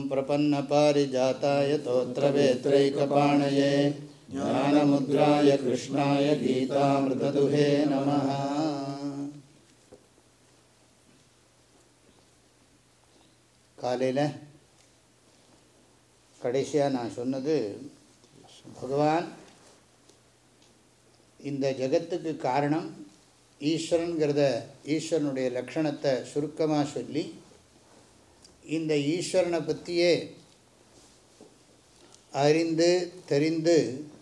प्रपन्नपारिजाताय तोत्रवेत्रैकपाणये ज्ञानमुद्राय कृष्णाय गीतामृतदुहे नमः. காலையில் கடைசியாக நான் சொன்னது, பகவான் இந்த ஜகத்துக்கு காரணம் ஈஸ்வரனுங்கிறத, ஈஸ்வரனுடைய லக்ஷணத்தை சுருக்கமாக சொல்லி, இந்த ஈஸ்வரனை பற்றியே அறிந்து தெரிந்து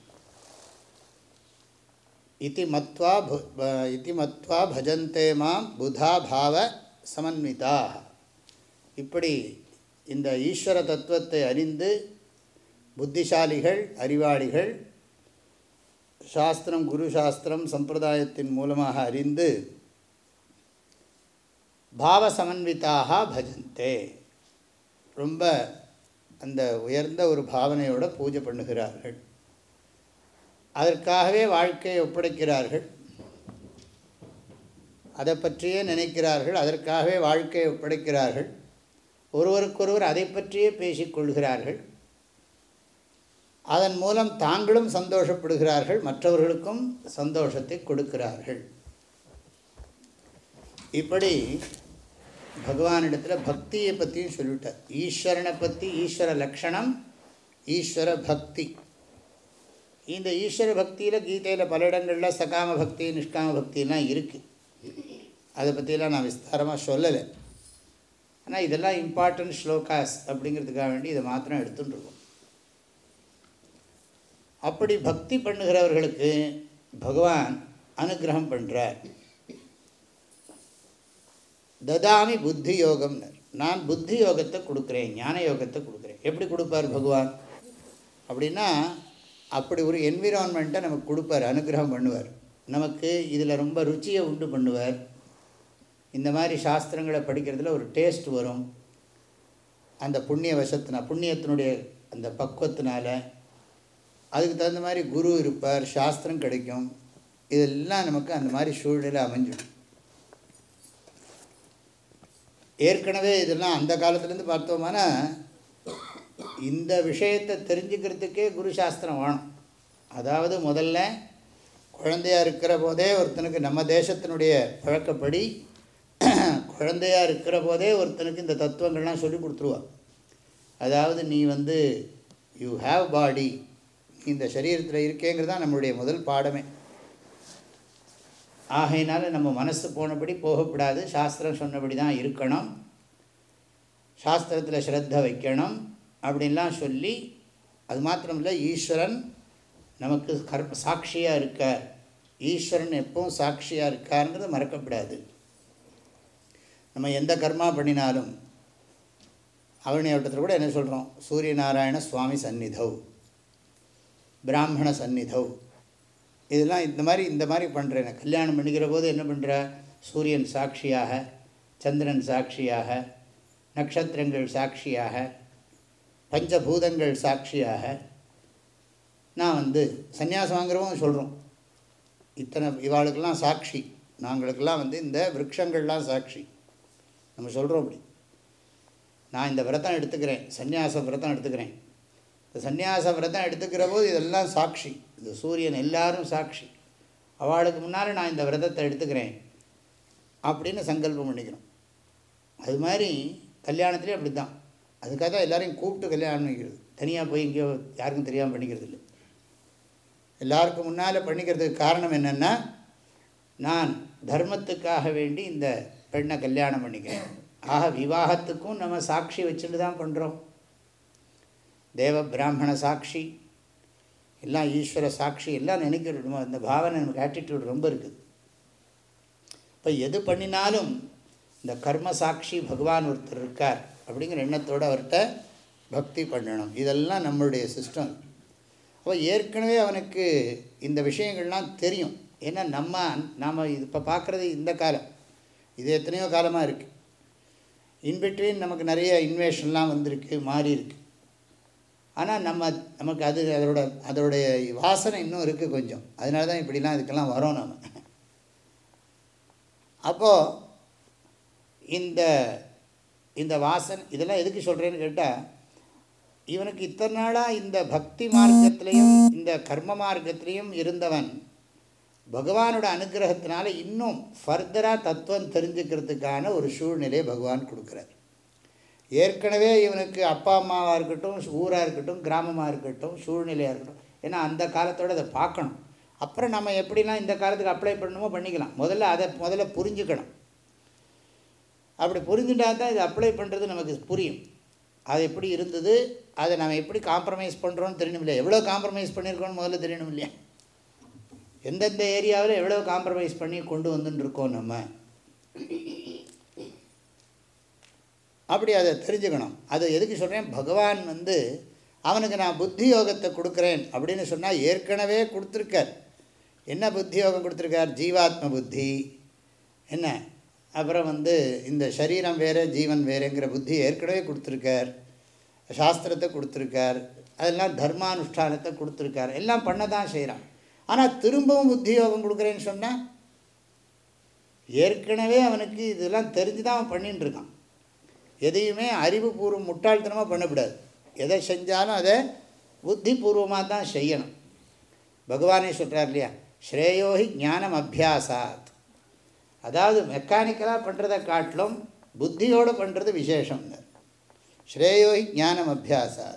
இதி மத்வா பஜந்தே மாம் புதா பாவ சமன்விதாக. இப்படி இந்த ஈஸ்வர தத்துவத்தை அறிந்து புத்திசாலிகள், அறிவாளிகள், சாஸ்திரம், குரு சாஸ்திரம், சம்பிரதாயத்தின் மூலமாக அறிந்து பாவ சமன்விதாக பஜந்தே, ரொம்ப அந்த உயர்ந்த ஒரு பாவனையோட பூஜை பண்ணுகிறார்கள். அதற்காகவே வாழ்க்கையை ஒப்படைக்கிறார்கள், அதை பற்றியே நினைக்கிறார்கள், அதற்காகவே வாழ்க்கையை ஒப்படைக்கிறார்கள். ஒருவருக்கொருவர் அதை பற்றியே பேசிக்கொள்கிறார்கள். அதன் மூலம் தாங்களும் சந்தோஷப்படுகிறார்கள், மற்றவர்களுக்கும் சந்தோஷத்தை கொடுக்கிறார்கள். இப்படி பகவானிடத்தில் பக்தியை பற்றியும் சொல்லிவிட்டார். ஈஸ்வரனை பற்றி, ஈஸ்வர லக்ஷணம், ஈஸ்வர பக்தி. இந்த ஈஸ்வர பக்தியில் கீதையில் பல இடங்களில் சகாம பக்தி, நிஷ்காம பக்தியெல்லாம் இருக்குது. அதை பற்றியெல்லாம் நான் விஸ்தாரமாக சொல்லலை. ஆனால் இதெல்லாம் இம்பார்ட்டன்ட் ஸ்லோகாஸ் அப்படிங்கிறதுக்காக வேண்டி இதை மாத்திரம் எடுத்துட்டுருக்கோம். அப்படி பக்தி பண்ணுகிறவர்களுக்கு பகவான் அனுகிரகம் பண்ணுறார். ததாமி புத்தி யோகம்னர், நான் புத்தி யோகத்தை கொடுக்குறேன், ஞான யோகத்தை கொடுக்குறேன். எப்படி கொடுப்பார் பகவான் அப்படின்னா, அப்படி ஒரு என்விரான்மெண்ட்டை நமக்கு கொடுப்பார், அனுகிரகம் பண்ணுவார். நமக்கு இதில் ரொம்ப ருச்சியை உண்டு பண்ணுவார். இந்த மாதிரி சாஸ்திரங்களை படிக்கிறதுல ஒரு டேஸ்ட் வரும். அந்த புண்ணிய வசத்தினால், புண்ணியத்தினுடைய அந்த பக்குவத்தினால அதுக்கு தகுந்த மாதிரி குரு இருப்பார், சாஸ்திரம் கிடைக்கும். இதெல்லாம் நமக்கு அந்த மாதிரி சூழ்நிலை அமைஞ்சிடும். ஏற்கனவே இதெல்லாம் அந்த காலத்துலேருந்து பார்த்தோம்னா, இந்த விஷயத்தை தெரிஞ்சுக்கிறதுக்கே குரு சாஸ்திரம் வேணும். அதாவது முதல்ல குழந்தையாக இருக்கிற போதே ஒருத்தனுக்கு, நம்ம தேசத்தினுடைய பழக்கப்படி குழந்தையாக இருக்கிற போதே ஒருத்தனுக்கு இந்த தத்துவங்கள்லாம் சொல்லி கொடுத்துருவாள். அதாவது நீ யூ ஹாவ் பாடி, இந்த சரீரத்தில் இருக்கேங்கிறது தான் நம்மளுடைய முதல் பாடமே. ஆகையினால நம்ம மனசு போனபடி போகக்கூடாது, சாஸ்திரம் சொன்னபடி தான் இருக்கணும், சாஸ்திரத்தில் ஸ்ரத்த வைக்கணும் அப்படின்லாம் சொல்லி, அது மாத்திரமில்லை, ஈஸ்வரன் நமக்கு சாட்சியாக இருக்கார். ஈஸ்வரன் எப்பவும் சாட்சியாக இருக்காருங்கிறது மறக்கப்படாது. நம்ம எந்த கர்மா பண்ணினாலும் அவனியவட்டத்தில் கூட என்ன சொல்கிறோம், சூரிய நாராயண சுவாமி சந்நிதவ், பிராமண சந்நிதவ், இதெல்லாம் இந்த மாதிரி பண்ணுறேன். கல்யாணம் பண்ணிக்கிற போது என்ன பண்ணுற, சூரியன் சாட்சியாக, சந்திரன் சாட்சியாக, நட்சத்திரங்கள் சாட்சியாக, பஞ்சபூதங்கள் சாட்சியாக நான் சன்னியாசம் வாங்குறவும் சொல்கிறோம். இத்தனை இவாளுக்கெல்லாம் சாட்சி, நாங்களுக்கெல்லாம் இந்த விருட்சங்கள்லாம் சாட்சி. நம்ம சொல்கிறோம் அப்படி, நான் இந்த விரதம் எடுத்துக்கிறேன், சந்நியாச விரதம் எடுத்துக்கிறேன். இந்த சந்நியாச விரதம் எடுத்துக்கிற போது இதெல்லாம் சாட்சி, இந்த சூரியன் எல்லாரும் சாட்சி. அவளுக்கு முன்னால் நான் இந்த விரதத்தை எடுத்துக்கிறேன் அப்படின்னு சங்கல்பம் பண்ணிக்கிறோம். அது மாதிரி கல்யாணத்துலேயும் அப்படி தான். அதுக்காக தான் எல்லோரையும் கூப்பிட்டு கல்யாணம் பண்ணிக்கிறது. தனியாக போய் எங்கேயோ யாருக்கும் தெரியாமல் பண்ணிக்கிறது இல்லை. எல்லாருக்கும் முன்னால் பண்ணிக்கிறதுக்கு காரணம் என்னென்னா, நான் தர்மத்துக்காக வேண்டி இந்த பெண்ணை கல்யாணம் பண்ணிக்கிறேன். ஆக விவாகத்துக்கும் நம்ம சாட்சி வச்சுட்டு தான் பண்ணுறோம். தேவ பிராமண சாட்சி, எல்லாம் ஈஸ்வர சாட்சி, எல்லாம் நினைக்கிறோம். அந்த பாவனை நமக்கு ஆட்டிடியூட் ரொம்ப இருக்குது. இப்போ எது பண்ணினாலும் இந்த கர்ம சாட்சி பகவான் ஒருத்தர் இருக்கார் அப்படிங்கிற எண்ணத்தோடு அவர்கிட்ட பக்தி பண்ணணும். இதெல்லாம் நம்மளுடைய சிஸ்டம். அப்போ ஏற்கனவே அவனுக்கு இந்த விஷயங்கள்லாம் தெரியும். ஏன்னா நாம் இப்போ பார்க்குறது இந்த காலம், இது எத்தனையோ காலமாக இருக்குது. இன்பிட்வீன் நமக்கு நிறைய இன்வேஷன்லாம் வந்திருக்கு, மாறி இருக்குது. ஆனால் நமக்கு அதோடைய வாசனை இன்னும் இருக்குது கொஞ்சம். அதனால தான் இப்படிலாம் இதுக்கெல்லாம் வரோம் நம்ம. அப்போது இந்த வாசனை இதெல்லாம் எதுக்கு சொல்கிறேன்னு கேட்டால், இவனுக்கு இத்தனை நாளாக இந்த பக்தி மார்க்கத்திலையும் இந்த கர்ம மார்க்கத்திலையும் இருந்தவன் பகவானோட அனுகிரகத்தினால இன்னும் ஃபர்தராக தத்துவம் தெரிஞ்சுக்கிறதுக்கான ஒரு சூழ்நிலையை பகவான் கொடுக்குறார். ஏற்கனவே இவனுக்கு அப்பா அம்மாவாக இருக்கட்டும், ஊராக இருக்கட்டும், கிராமமாக இருக்கட்டும், சூழ்நிலையாக இருக்கட்டும், ஏன்னா அந்த காலத்தோடு அதை பார்க்கணும். அப்புறம் நம்ம எப்படிலாம் இந்த காலத்துக்கு அப்ளை பண்ணணுமோ பண்ணிக்கலாம். முதல்ல புரிஞ்சுக்கணும். அப்படி புரிஞ்சுட்டா தான் இது அப்ளை பண்ணுறது நமக்கு புரியும். அது எப்படி இருந்தது, அதை நம்ம எப்படி காம்ப்ரமைஸ் பண்ணுறோன்னு தெரியணும் இல்லையா? எவ்வளோ காம்ப்ரமைஸ் பண்ணியிருக்கோன்னு முதல்ல தெரியணும் இல்லையா? எந்தெந்த ஏரியாவில் எவ்வளோ காம்ப்ரமைஸ் பண்ணி கொண்டு வந்துட்டுருக்கோம் நம்ம, அப்படி அதை தெரிஞ்சுக்கணும். அது எதுக்கு சொல்கிறேன், பகவான் அவனுக்கு நான் புத்தி யோகத்தை கொடுக்குறேன் அப்படின்னு சொன்னால் ஏற்கனவே கொடுத்துருக்கார். என்ன புத்தி யோகம் கொடுத்துருக்கார்? ஜீவாத்ம புத்தி என்ன, அப்புறம் இந்த சரீரம் வேறு ஜீவன் வேறுங்கிற புத்தி ஏற்கனவே கொடுத்துருக்கார். சாஸ்திரத்தை கொடுத்துருக்கார், அதெல்லாம் தர்மானுஷ்டானத்தை கொடுத்துருக்கார், எல்லாம் பண்ண தான் செய்கிறான். ஆனால் திரும்பவும் புத்தி யோகம் கொடுக்குறேன்னு சொன்னால் ஏற்கனவே அவனுக்கு இதெல்லாம் தெரிஞ்சு தான் அவன் பண்ணின்னு இருக்கான். எதையுமே அறிவுபூர்வம் முட்டாள்தனமாக பண்ணக்கூடாது. எதை செஞ்சாலும் அதை புத்திபூர்வமாக தான் செய்யணும். பகவானே சொல்கிறார் இல்லையா, ஸ்ரேயோஹி ஞானம் அபியாசாத். அதாவது மெக்கானிக்கலாக பண்ணுறதை காட்டிலும் புத்தியோடு பண்ணுறது விசேஷம். ஸ்ரேயோஹி ஞானம் அபியாசாத்.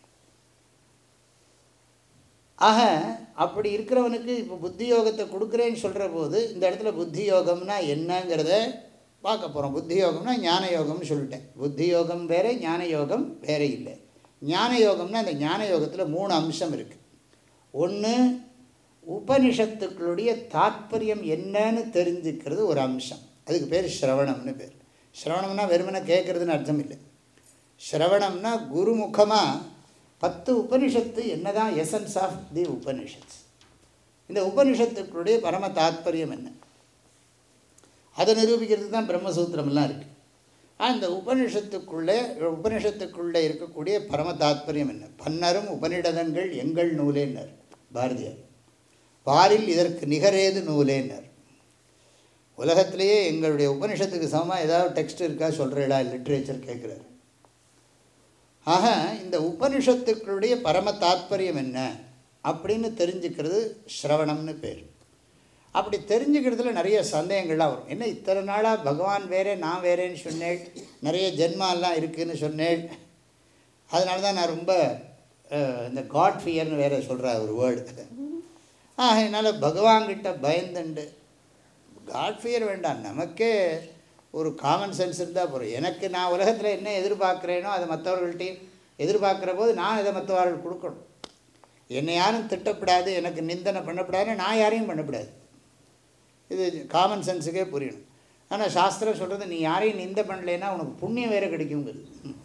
ஆக அப்படி இருக்கிறவனுக்கு இப்போ புத்தி யோகத்தை கொடுக்குறேன்னு சொல்கிற போது இந்த இடத்துல புத்தி யோகம்னா என்னங்கிறத பார்க்க போகிறோம். புத்தி யோகம்னா ஞான யோகம்னு சொல்லிட்டேன். புத்தி யோகம் வேறு, ஞான யோகம் வேறு இல்லை. ஞான யோகம்னா அந்த ஞான யோகத்தில் 3 அம்சம் இருக்குது. ஒன்று, உபனிஷத்துக்களுடைய தாத்பரியம் என்னன்னு தெரிஞ்சுக்கிறது ஒரு அம்சம். அதுக்கு பேர் ஸ்ரவணம்னு பேர். ஸ்ரவணம்னா வெறுமனை கேட்குறதுன்னு அர்த்தம் இல்லை. ஸ்ரவணம்னா குருமுகமாக 10 உபனிஷத்து என்ன தான் எசன்ஸ் ஆஃப் தி உபனிஷத்ஸ், இந்த உபனிஷத்துக்களுடைய பரம தாத்பரியம் என்ன, அதை நிரூபிக்கிறதுக்கு தான் பிரம்மசூத்திரம்லாம் இருக்குது. அந்த உபனிஷத்துக்குள்ளே இருக்கக்கூடிய பரம தாத்பரியம் என்ன? பன்னரும் உபநிடதங்கள் எங்கள் நூலேன்னர் பாரதியார். பாரில் இதற்கு நிகரேது நூலேன்னர். உலகத்திலேயே எங்களுடைய உபனிஷத்துக்கு சமமாக ஏதாவது டெக்ஸ்ட் இருக்கா சொல்கிறீடா, லிட்ரேச்சர் கேட்குறாரு. ஆக இந்த உபனிஷத்துக்களுடைய பரம தாத்பரியம் என்ன அப்படின்னு தெரிஞ்சுக்கிறது ஸ்ரவணம்னு பேர். அப்படி தெரிஞ்சுக்கிறதுல நிறைய சந்தேகங்கள்லாம் வரும். என்ன இத்தனை நாளாக பகவான் வேறே நான் வேறேன்னு சொன்னேன், நிறைய ஜென்மாலாம் இருக்குதுன்னு சொன்னேன், அதனால தான் நான் ரொம்ப இந்த காட் ஃபியர்னு வேறு சொல்கிற ஒரு வேர்டு. என்னால் பகவான்கிட்ட பயந்துண்டு, காட் ஃபியர் வேண்டாம், நமக்கே ஒரு காமன் சென்ஸ் இருந்தால் போகிறோம். எனக்கு நான் உலகத்தில் என்ன எதிர்பார்க்குறேனோ அதை மற்றவர்கள்ட்டையும் எதிர்பார்க்குற போது நான் இதை மற்றவர்கள் கொடுக்கணும். என்னை யாரும் திட்டப்படாது, எனக்கு நிந்தனை பண்ணப்படாதுன்னு நான் யாரையும் பண்ணக்கூடாது. இது காமன் சென்ஸுக்கே புரியணும். ஆனால் சாஸ்திரம் சொல்கிறது, நீ யாரையும் நிந்த பண்ணலைன்னா உனக்கு புண்ணியம் வேறு கிடைக்குங்கிறது.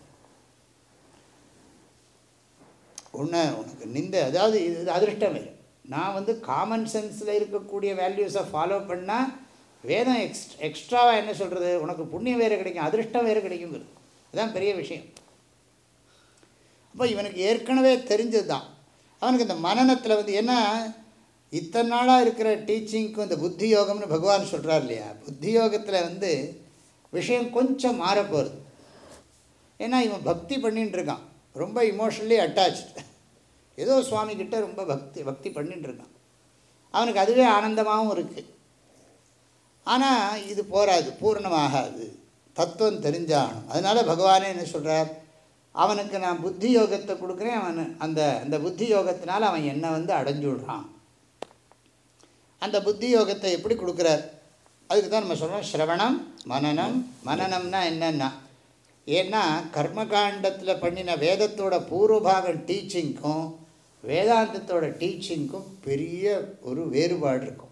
உனக்கு நிந்த, அதாவது இது அதிர்ஷ்டம் வேறு. நான் காமன் சென்ஸில் இருக்கக்கூடிய வேல்யூஸை ஃபாலோ பண்ணால் வேதம் எக்ஸ்ட்ராவாக என்ன சொல்கிறது, உனக்கு புண்ணியம் வேறு கிடைக்கும், அதிர்ஷ்டம் வேறு கிடைக்குங்கிறது. அதுதான் பெரிய விஷயம். அப்போ இவனுக்கு ஏற்கனவே தெரிஞ்சது தான். அவனுக்கு இந்த மனநத்தில் ஏன்னா இத்தனை நாளாக இருக்கிற டீச்சிங்க்கும் இந்த புத்தி யோகம்னு பகவான் சொல்கிறார் இல்லையா, புத்தி யோகத்தில் விஷயம் கொஞ்சம் மாறப்போகுது. ஏன்னா இவன் பக்தி பண்ணின்னு இருக்கான், ரொம்ப இமோஷனலி அட்டாச்சு. ஏதோ சுவாமிகிட்ட ரொம்ப பக்தி பண்ணின்னு இருக்கான். அவனுக்கு அதுவே ஆனந்தமாகவும் இருக்குது. ஆனால் இது போராது, பூர்ணமாகாது, தத்துவம் தெரிஞ்சாகணும். அதனால் பகவானே என்ன சொல்கிறார், அவனுக்கு நான் புத்தி யோகத்தை கொடுக்குறேன், அவன் அந்த புத்தி யோகத்தினால் அவன் என்னை அடைஞ்சு விடுறான். அந்த புத்தி யோகத்தை எப்படி கொடுக்குறார், அதுக்கு தான் நம்ம சொல்கிறோம் ஸ்ரவணம் மனனம். மனனம்னா என்னென்னா, ஏன்னா கர்மகாண்டத்தில் பண்ணின வேதத்தோட பூர்வபாகம் டீச்சிங்க்கும் வேதாந்தத்தோட டீச்சிங்க்கும் பெரிய ஒரு வேறுபாடு இருக்கும்.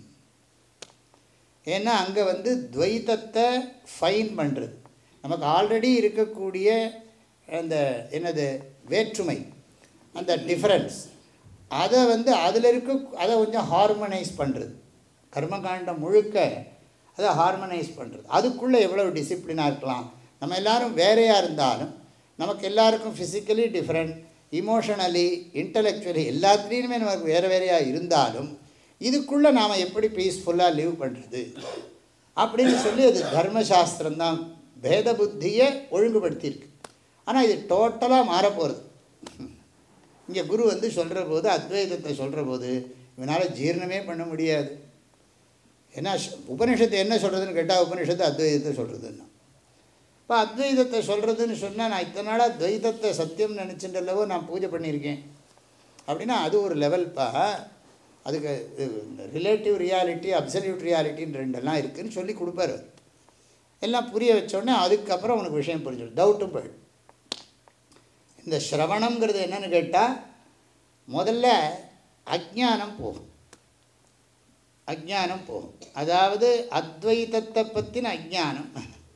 ஏன்னா அங்கே துவைத்தத்தை ஃபைன் பண்ணுறது, நமக்கு ஆல்ரெடி இருக்கக்கூடிய அந்த வேற்றுமை, அந்த டிஃப்ரென்ஸ், அதை அதில் அதை கொஞ்சம் ஹார்மனைஸ் பண்ணுறது. கர்மகாண்டம் முழுக்க அதை ஹார்மனைஸ் பண்ணுறது. அதுக்குள்ளே எவ்வளோ டிசிப்ளினாக இருக்கலாம். நம்ம எல்லோரும் வேறையாக இருந்தாலும், நமக்கு எல்லாருக்கும் ஃபிசிக்கலி டிஃப்ரெண்ட், இமோஷனலி, இன்டலெக்சுவலி எல்லாத்துலேயுமே நமக்கு வேறு வேறையாக இருந்தாலும் இதுக்குள்ளே நாம் எப்படி பீஸ்ஃபுல்லாக லிவ் பண்ணுறது அப்படின்னு சொல்லி அது தர்மசாஸ்திரம்தான் பேத புத்தியை ஒழுங்குபடுத்தியிருக்கு. ஆனால் இது டோட்டலாக மாறப்போகிறது. இங்கே குரு வந்து சொல்கிற போது அத்வைதத்தை சொல்கிற போது இவனால் ஜீரணமே பண்ண முடியாது. ஏன்னா உபனிஷத்து என்ன சொல்கிறதுன்னு கேட்டால் உபனிஷத்து அத்வைதத்தை சொல்கிறதுன்னா. இப்போ அத்வைதத்தை சொல்கிறதுன்னு சொன்னால் நான் இத்தனை நாளாக துவைதத்தை சத்தியம் நினச்சின்றல்லவோ நான் பூஜை பண்ணியிருக்கேன் அப்படின்னா அது ஒரு லெவல்ப்பா. அதுக்கு ரிலேட்டிவ் ரியாலிட்டி அப்சல்யூட் ரியாலிட்டின்னு ரெண்டெல்லாம் இருக்குதுன்னு சொல்லி கொடுப்பார். எல்லாம் புரிய வச்சோடனே அதுக்கப்புறம் உனக்கு விஷயம் புரிஞ்சிடும், டவுட்டும் போயிடும். இந்த ஸ்ரவணங்கிறது என்னன்னு கேட்டால் முதல்ல அஜ்ஞானம் போகும். அஜ்ஞானம் போகும், அதாவது அத்வைதத்தை பற்றின அஜ்ஞானம்,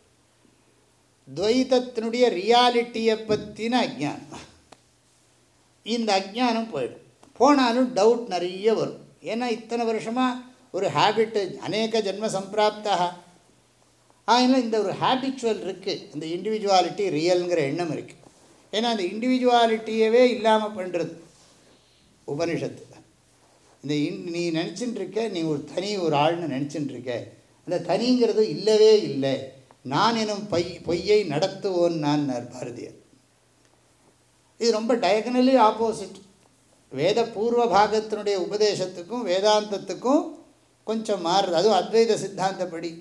துவைதத்தினுடைய ரியாலிட்டியை பற்றின அஜ்ஞானம். இந்த அஜ்ஞானம் போயிடும். போனாலும் டவுட் நிறைய வரும். ஏன்னா இத்தனை வருஷமாக ஒரு ஹேபிட்டு அநேக ஜென்ம சம்பிராப்தா. அதனால் இந்த ஒரு ஹேபிச்சுவல் இருக்குது, இந்த இண்டிவிஜுவாலிட்டி ரியல்ங்கிற எண்ணம் இருக்குது. ஏன்னா அந்த இண்டிவிஜுவாலிட்டியவே இல்லாமல் பண்ணுறது உபனிஷத்து. இந்த நீ நினச்சின்னு இருக்க, நீ ஒரு ஆள்னு நினச்சின்னு இருக்க, அந்த தனிங்கிறது இல்லவே இல்லை. நான் எனும் பொய்யை நடத்துவோன் நான் பாரதியார். இது ரொம்ப டயகனலி ஆப்போசிட். வேத பூர்வ பாகத்தினுடைய உபதேசத்துக்கும் வேதாந்தத்துக்கும் கொஞ்சம் மாறுது, அதுவும் அத்வைத சித்தாந்தப்படி.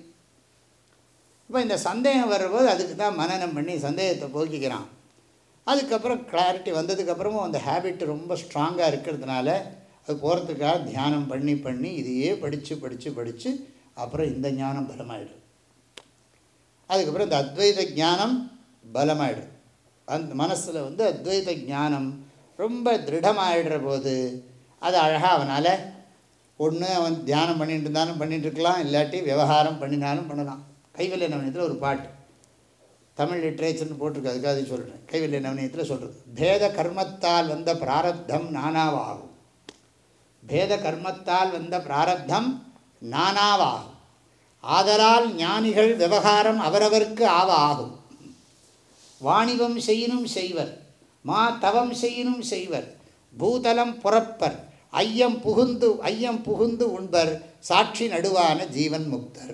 இப்போ இந்த சந்தேகம் வர்றபோது அதுக்கு தான் மனனம் பண்ணி சந்தேகத்தை போக்கிக்கிறான். அதுக்கப்புறம் கிளாரிட்டி வந்ததுக்கப்புறமும் அந்த ஹேபிட் ரொம்ப ஸ்ட்ராங்காக இருக்கிறதுனால அது போகிறதுக்காக தியானம் பண்ணி பண்ணி இதையே படித்து அப்புறம் இந்த ஞானம் பலமாயிடும். அதுக்கப்புறம் இந்த அத்வைத ஞானம் பலமாயிடும். அந்த மனசில் வந்து அத்வைத ஞானம் ரொம்ப திருடமாகிடுற போது அது அழகாக அவனால் ஒன்று அவன் தியானம் பண்ணிட்டு இருந்தாலும் பண்ணிட்டுருக்கலாம், இல்லாட்டி விவகாரம் பண்ணினாலும் பண்ணலாம். கைவல்ய நவனியத்தில் ஒரு பாட்டு, தமிழ் லிட்ரேச்சர்னு போட்டிருக்கு, அதுக்காக சொல்கிறேன். கைவல்ய நவனியத்தில் சொல்கிறது, பேத கர்மத்தால் வந்த பிராரப்தம் நானாவாகும். பேத கர்மத்தால் வந்த பிராரப்தம் நானாவாகும். ஆதலால் ஞானிகள் விவகாரம் அவரவர்க்கு ஆகும். வாணிபம் செய்யினும் செய்வர், மா தவம் செய்யினும் செய்வர், பூதலம் புறப்பர், ஐயம் புகுந்து உண்பர், சாட்சி நடுவான ஜீவன் முக்தர்.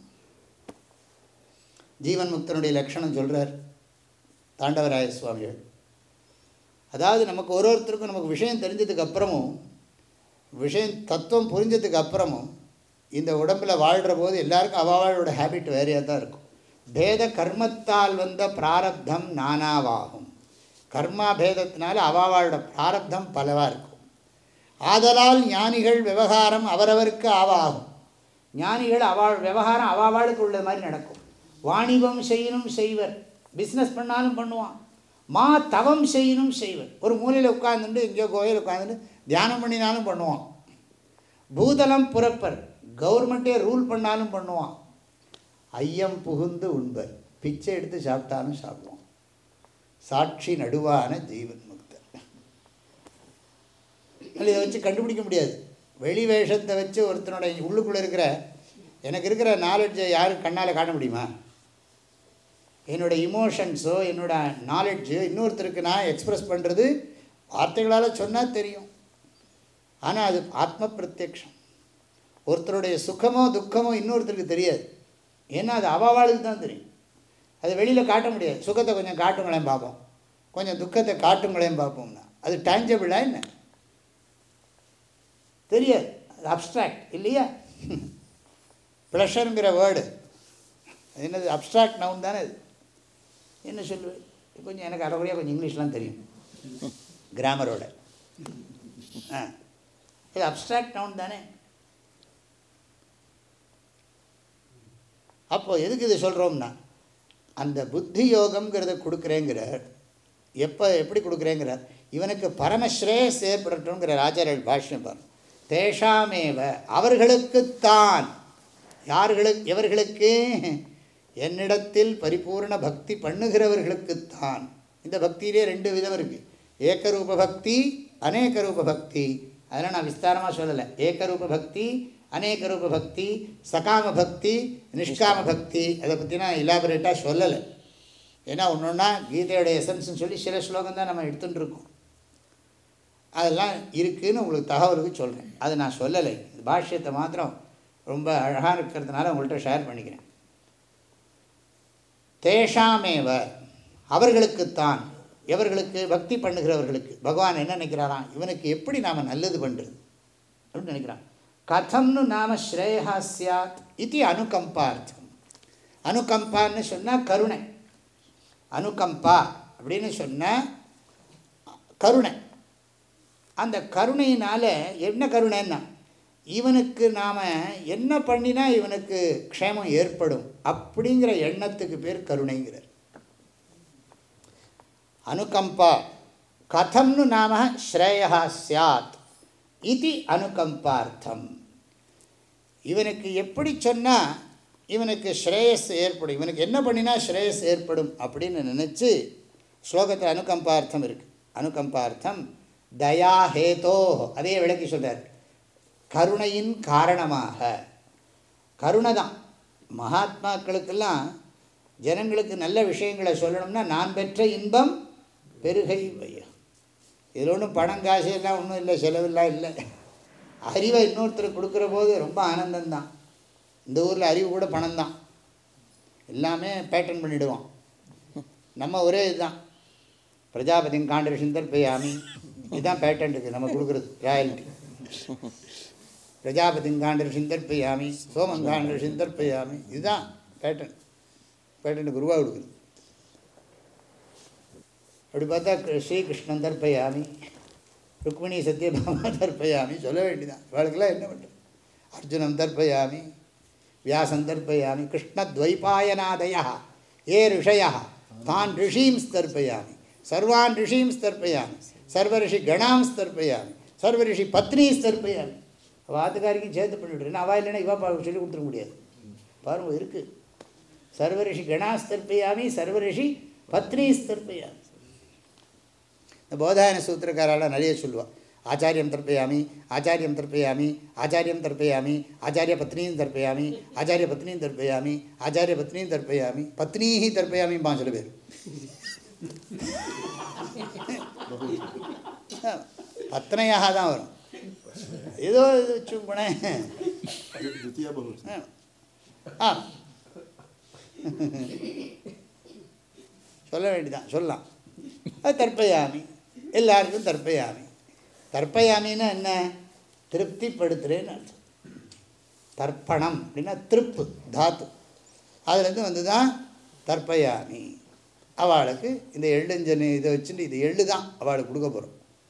ஜீவன் முக்தனுடைய லட்சணம் சொல்கிறார் தாண்டவராய சுவாமிகள். அதாவது நமக்கு ஒருத்தருக்கும் நமக்கு விஷயம் தெரிஞ்சதுக்கப்புறமும், விஷயம் தத்துவம் புரிஞ்சதுக்கு அப்புறமும் இந்த உடம்பில் வாழ்கிற போது எல்லாருக்கும் அவாவோட ஹேபிட் வேறையாக தான் இருக்கும். பேத கர்மத்தால் வந்த பிராரப்தம் நானாவாகும். கர்மா பேதத்தினால அவாவோட பிராரப்தம் பலவாக இருக்கும். ஆதலால் ஞானிகள் விவகாரம் அவரவருக்கு ஆகும். ஞானிகள் விவகாரம் அவாவாளுக்கு உள்ள மாதிரி நடக்கும். வாணிபம் செய்யணும் செய்வர், பிஸ்னஸ் பண்ணாலும் பண்ணுவான். மா தவம் செய்யணும் செய்வர், ஒரு மூலையில் உட்காந்துட்டு எங்கேயோ கோயில் உட்காந்துட்டு தியானம் பண்ணினாலும் பண்ணுவான். பூதலம் புறப்பர், கவர்மெண்ட்டே ரூல் பண்ணாலும் பண்ணுவான். ஐயம் புகுந்து உண்பர், பிச்சை எடுத்து சாப்பிட்டாலும் சாப்பிடுவான். சாட்சி நடுவான ஜீவன் முக்தர். இதை வச்சு கண்டுபிடிக்க முடியாது. வெளி வேஷத்தை வச்சு ஒருத்தனோட உள்ளுக்குள்ளே இருக்கிற எனக்கு இருக்கிற நாலெட்ஜை யாரும் கண்ணால் காட்ட முடியுமா? என்னோடய இமோஷன்ஸோ என்னோடய நாலெட்ஜு இன்னொருத்தருக்கு நான் எக்ஸ்ப்ரெஸ் பண்ணுறது வார்த்தைகளால் சொன்னால் தெரியும். ஆனால் அது ஆத்ம பிரத்யக்ஷம். ஒருத்தருடைய சுகமோ துக்கமோ இன்னொருத்தருக்கு தெரியாது. ஏன்னா அது அவாவாளுக்கு தான் தெரியும். அது வெளியில் காட்ட முடியாது. சுகத்தை கொஞ்சம் காட்டுங்களையும் பார்ப்போம், கொஞ்சம் துக்கத்தை காட்டுங்களையும் பார்ப்போம்னா அது டேஞ்சபிளா என்ன தெரியாது. அது அப்ஸ்ட்ராக்ட் இல்லையா? ப்ளஷருங்கிற வேர்டு என்னது? அப்ஸ்ட்ராக்ட் நவுன் தானே. அது என்ன சொல்லுவேன்? கொஞ்சம் எனக்கு அரைக்குறையாக கொஞ்சம் இங்கிலீஷ்லாம் தெரியும் கிராமரோட. இது அப்ஸ்ட்ராக்ட் நவுன் தானே. அப்போது எதுக்கு இது சொல்கிறோம்னா, அந்த புத்தி யோகம்ங்கிறத கொடுக்குறேங்கிறார். எப்படி கொடுக்குறேங்கிறார்? இவனுக்கு பரமஸ்ரேயஸ் ஏற்படட்டும்ங்கிற ஆச்சாரியர் பாஷ்யம் பாருங்கள். தேஷாமேவ, அவர்களுக்குத்தான். எவர்களுக்கு? என்னிடத்தில் பரிபூர்ண பக்தி பண்ணுகிறவர்களுக்குத்தான். இந்த பக்தியிலே 2 விதம் இருக்குது. ஏகரூப பக்தி, அநேக ரூப பக்தி. அதெல்லாம் நான் விஸ்தாரமாக சொல்லலை. ஏகரூப பக்தி, அநேக ரூப பக்தி, சகாம பக்தி, நிஷ்காம பக்தி. அதை பற்றி நான் இலாபரேட்டாக சொல்லலை. ஏன்னா ஒன்று ஒன்றா கீதையோட எசன்ஸ்ன்னு சொல்லி சில ஸ்லோகம் தான் நம்ம எடுத்துகிட்டு இருக்கோம். அதெல்லாம் இருக்குதுன்னு உங்களுக்கு தகவலுக்கு சொல்கிறேன். அதை நான் சொல்லலை. பாஷ்யத்தை மாத்திரம் ரொம்ப அழகாக இருக்கிறதுனால உங்கள்கிட்ட ஷேர் பண்ணிக்கிறேன். தேஷாமேவ, அவர்களுக்குத்தான். எவர்களுக்கு பக்தி பண்ணுகிறவர்களுக்கு பகவான் என்ன நினைக்கிறாராம், இவனுக்கு எப்படி நாம் நல்லது பண்ணுறது அப்படின்னு நினைக்கிறான். கதம்னு நாம ஸ்ரேயா சியாத் இது அனுகம்பார்த்தம். அனுகம்பான்னு சொன்னால் கருணை. அனுகம்பா அப்படின்னு சொன்னால் கருணை. அந்த கருணையினால் என்ன கருணைன்னா, இவனுக்கு நாம் என்ன பண்ணினா இவனுக்கு க்ஷேமம் ஏற்படும் அப்படிங்கிற எண்ணத்துக்கு பேர் கருணைங்கிறார். அனுகம்பா கதம்னு நாம ஸ்ரேயா சியாத் இது அனுகம்பார்த்தம். இவனுக்கு எப்படி சொன்னால் இவனுக்கு ஸ்ரேயஸ் ஏற்படும், இவனுக்கு என்ன பண்ணினா ஸ்ரேயஸ் ஏற்படும் அப்படின்னு நினச்சி ஸ்லோகத்தில் அனுகம்பார்த்தம் இருக்குது. அனுகம்பார்த்தம் தயாஹேதோ, அதே விளக்கி சொல்கிறார். கருணையின் காரணமாக, கருணை தான். மகாத்மாக்களுக்கெல்லாம் ஜனங்களுக்கு நல்ல விஷயங்களை சொல்லணும்னா நான் பெற்ற இன்பம் பெருகை வையம். இதில் ஒன்றும் பணம் காசு எல்லாம் ஒன்றும் இல்லை, செலவெல்லாம் இல்லை. அறிவை இன்னொருத்தருக்கு கொடுக்குற போது ரொம்ப ஆனந்தம்தான். இந்த ஊரில் அறிவு கூட பணம் தான், எல்லாமே பேட்டர்ன் பண்ணிவிடுவான். நம்ம ஒரே இதுதான், பிரஜாபதியும் காண்டரிஷன் தர்ப்பயாமி, இதுதான் பேட்டர்ன் இருக்குது நம்ம கொடுக்குறது, ராயல்ட்டி. பிரஜாபதியும் காண்டரிஷன் தர்ப்பயாமி, சோமம் காண்டரிஷன் தர்ப்பயாமி, இதுதான் பேட்டர்ன். பேட்டர்னுக்கு ரூபா கொடுக்குறது. அப்படி பார்த்தா ஸ்ரீகிருஷ்ணன் தர்ப்பயாமி, ருக்மிணி சத்யபாமா தர்ப்பயாமி சொல்ல வேண்டியதான். இவளுக்கெல்லாம் என்ன பண்ணுறது? அர்ஜுனம் தர்ப்பயாமி, வியாசம் தர்ப்பயாமி, கிருஷ்ணத்வைபாயனாதயா ஏ ரிஷயா தான் ரிஷீம் தர்ப்பயாமி, சர்வான் ரிஷீம் தர்ப்பயாமி, சர்வரிஷி கணாம் தர்ப்பயாமி, சர்வரிஷி பத்னி தர்ப்பயாமி. அவள் ஆத்துக்காரிக்கும் சேர்த்து பண்ணிவிட்றேன். அவள் இல்லைன்னா இவா சொல்லி கொடுத்துட முடியாது. பாருங்க இருக்குது, சர்வரிஷி கணாஸ் தர்ப்பயாமி, சர்வரிஷி பத்னி தர்ப்பயாமி. இந்த போதாயன சூத்திரக்காரால் நிறைய சொல்லுவாள். ஆச்சாரியம் தர்ப்பயாமி, ஆச்சாரியம் தர்ப்பயாமி, ஆச்சாரியம் தர்ப்பயாமி, ஆச்சாரிய பத்னியும் தர்ப்பயாமி, ஆச்சாரிய பத்னியும் தர்ப்பயாமி, ஆச்சாரிய பத்னியும் தர்ப்பயாமி, பத்னீஹி தர்ப்பயாமிப்பா சில பேர். பத்னையாக தான் வரும். ஏதோ இது வச்சு போனேன். சொல்ல வேண்டியதான், சொல்லலாம். அது தர்ப்பயாமி, எல்லாருக்கும் தர்ப்பயாமி. தர்ப்பயாமின்னா என்ன? திருப்திப்படுத்துகிறேன்னு அர்த்தம். தர்ப்பணம் அப்படின்னா திருப்பு தாத்து, அதுலேருந்து வந்து தான் தர்ப்பயாமி. அவளுக்கு இந்த எள்ளஞ்சனி இதை வச்சுட்டு, இது எள்ளு தான் அவளுக்கு கொடுக்க போகிறோம்.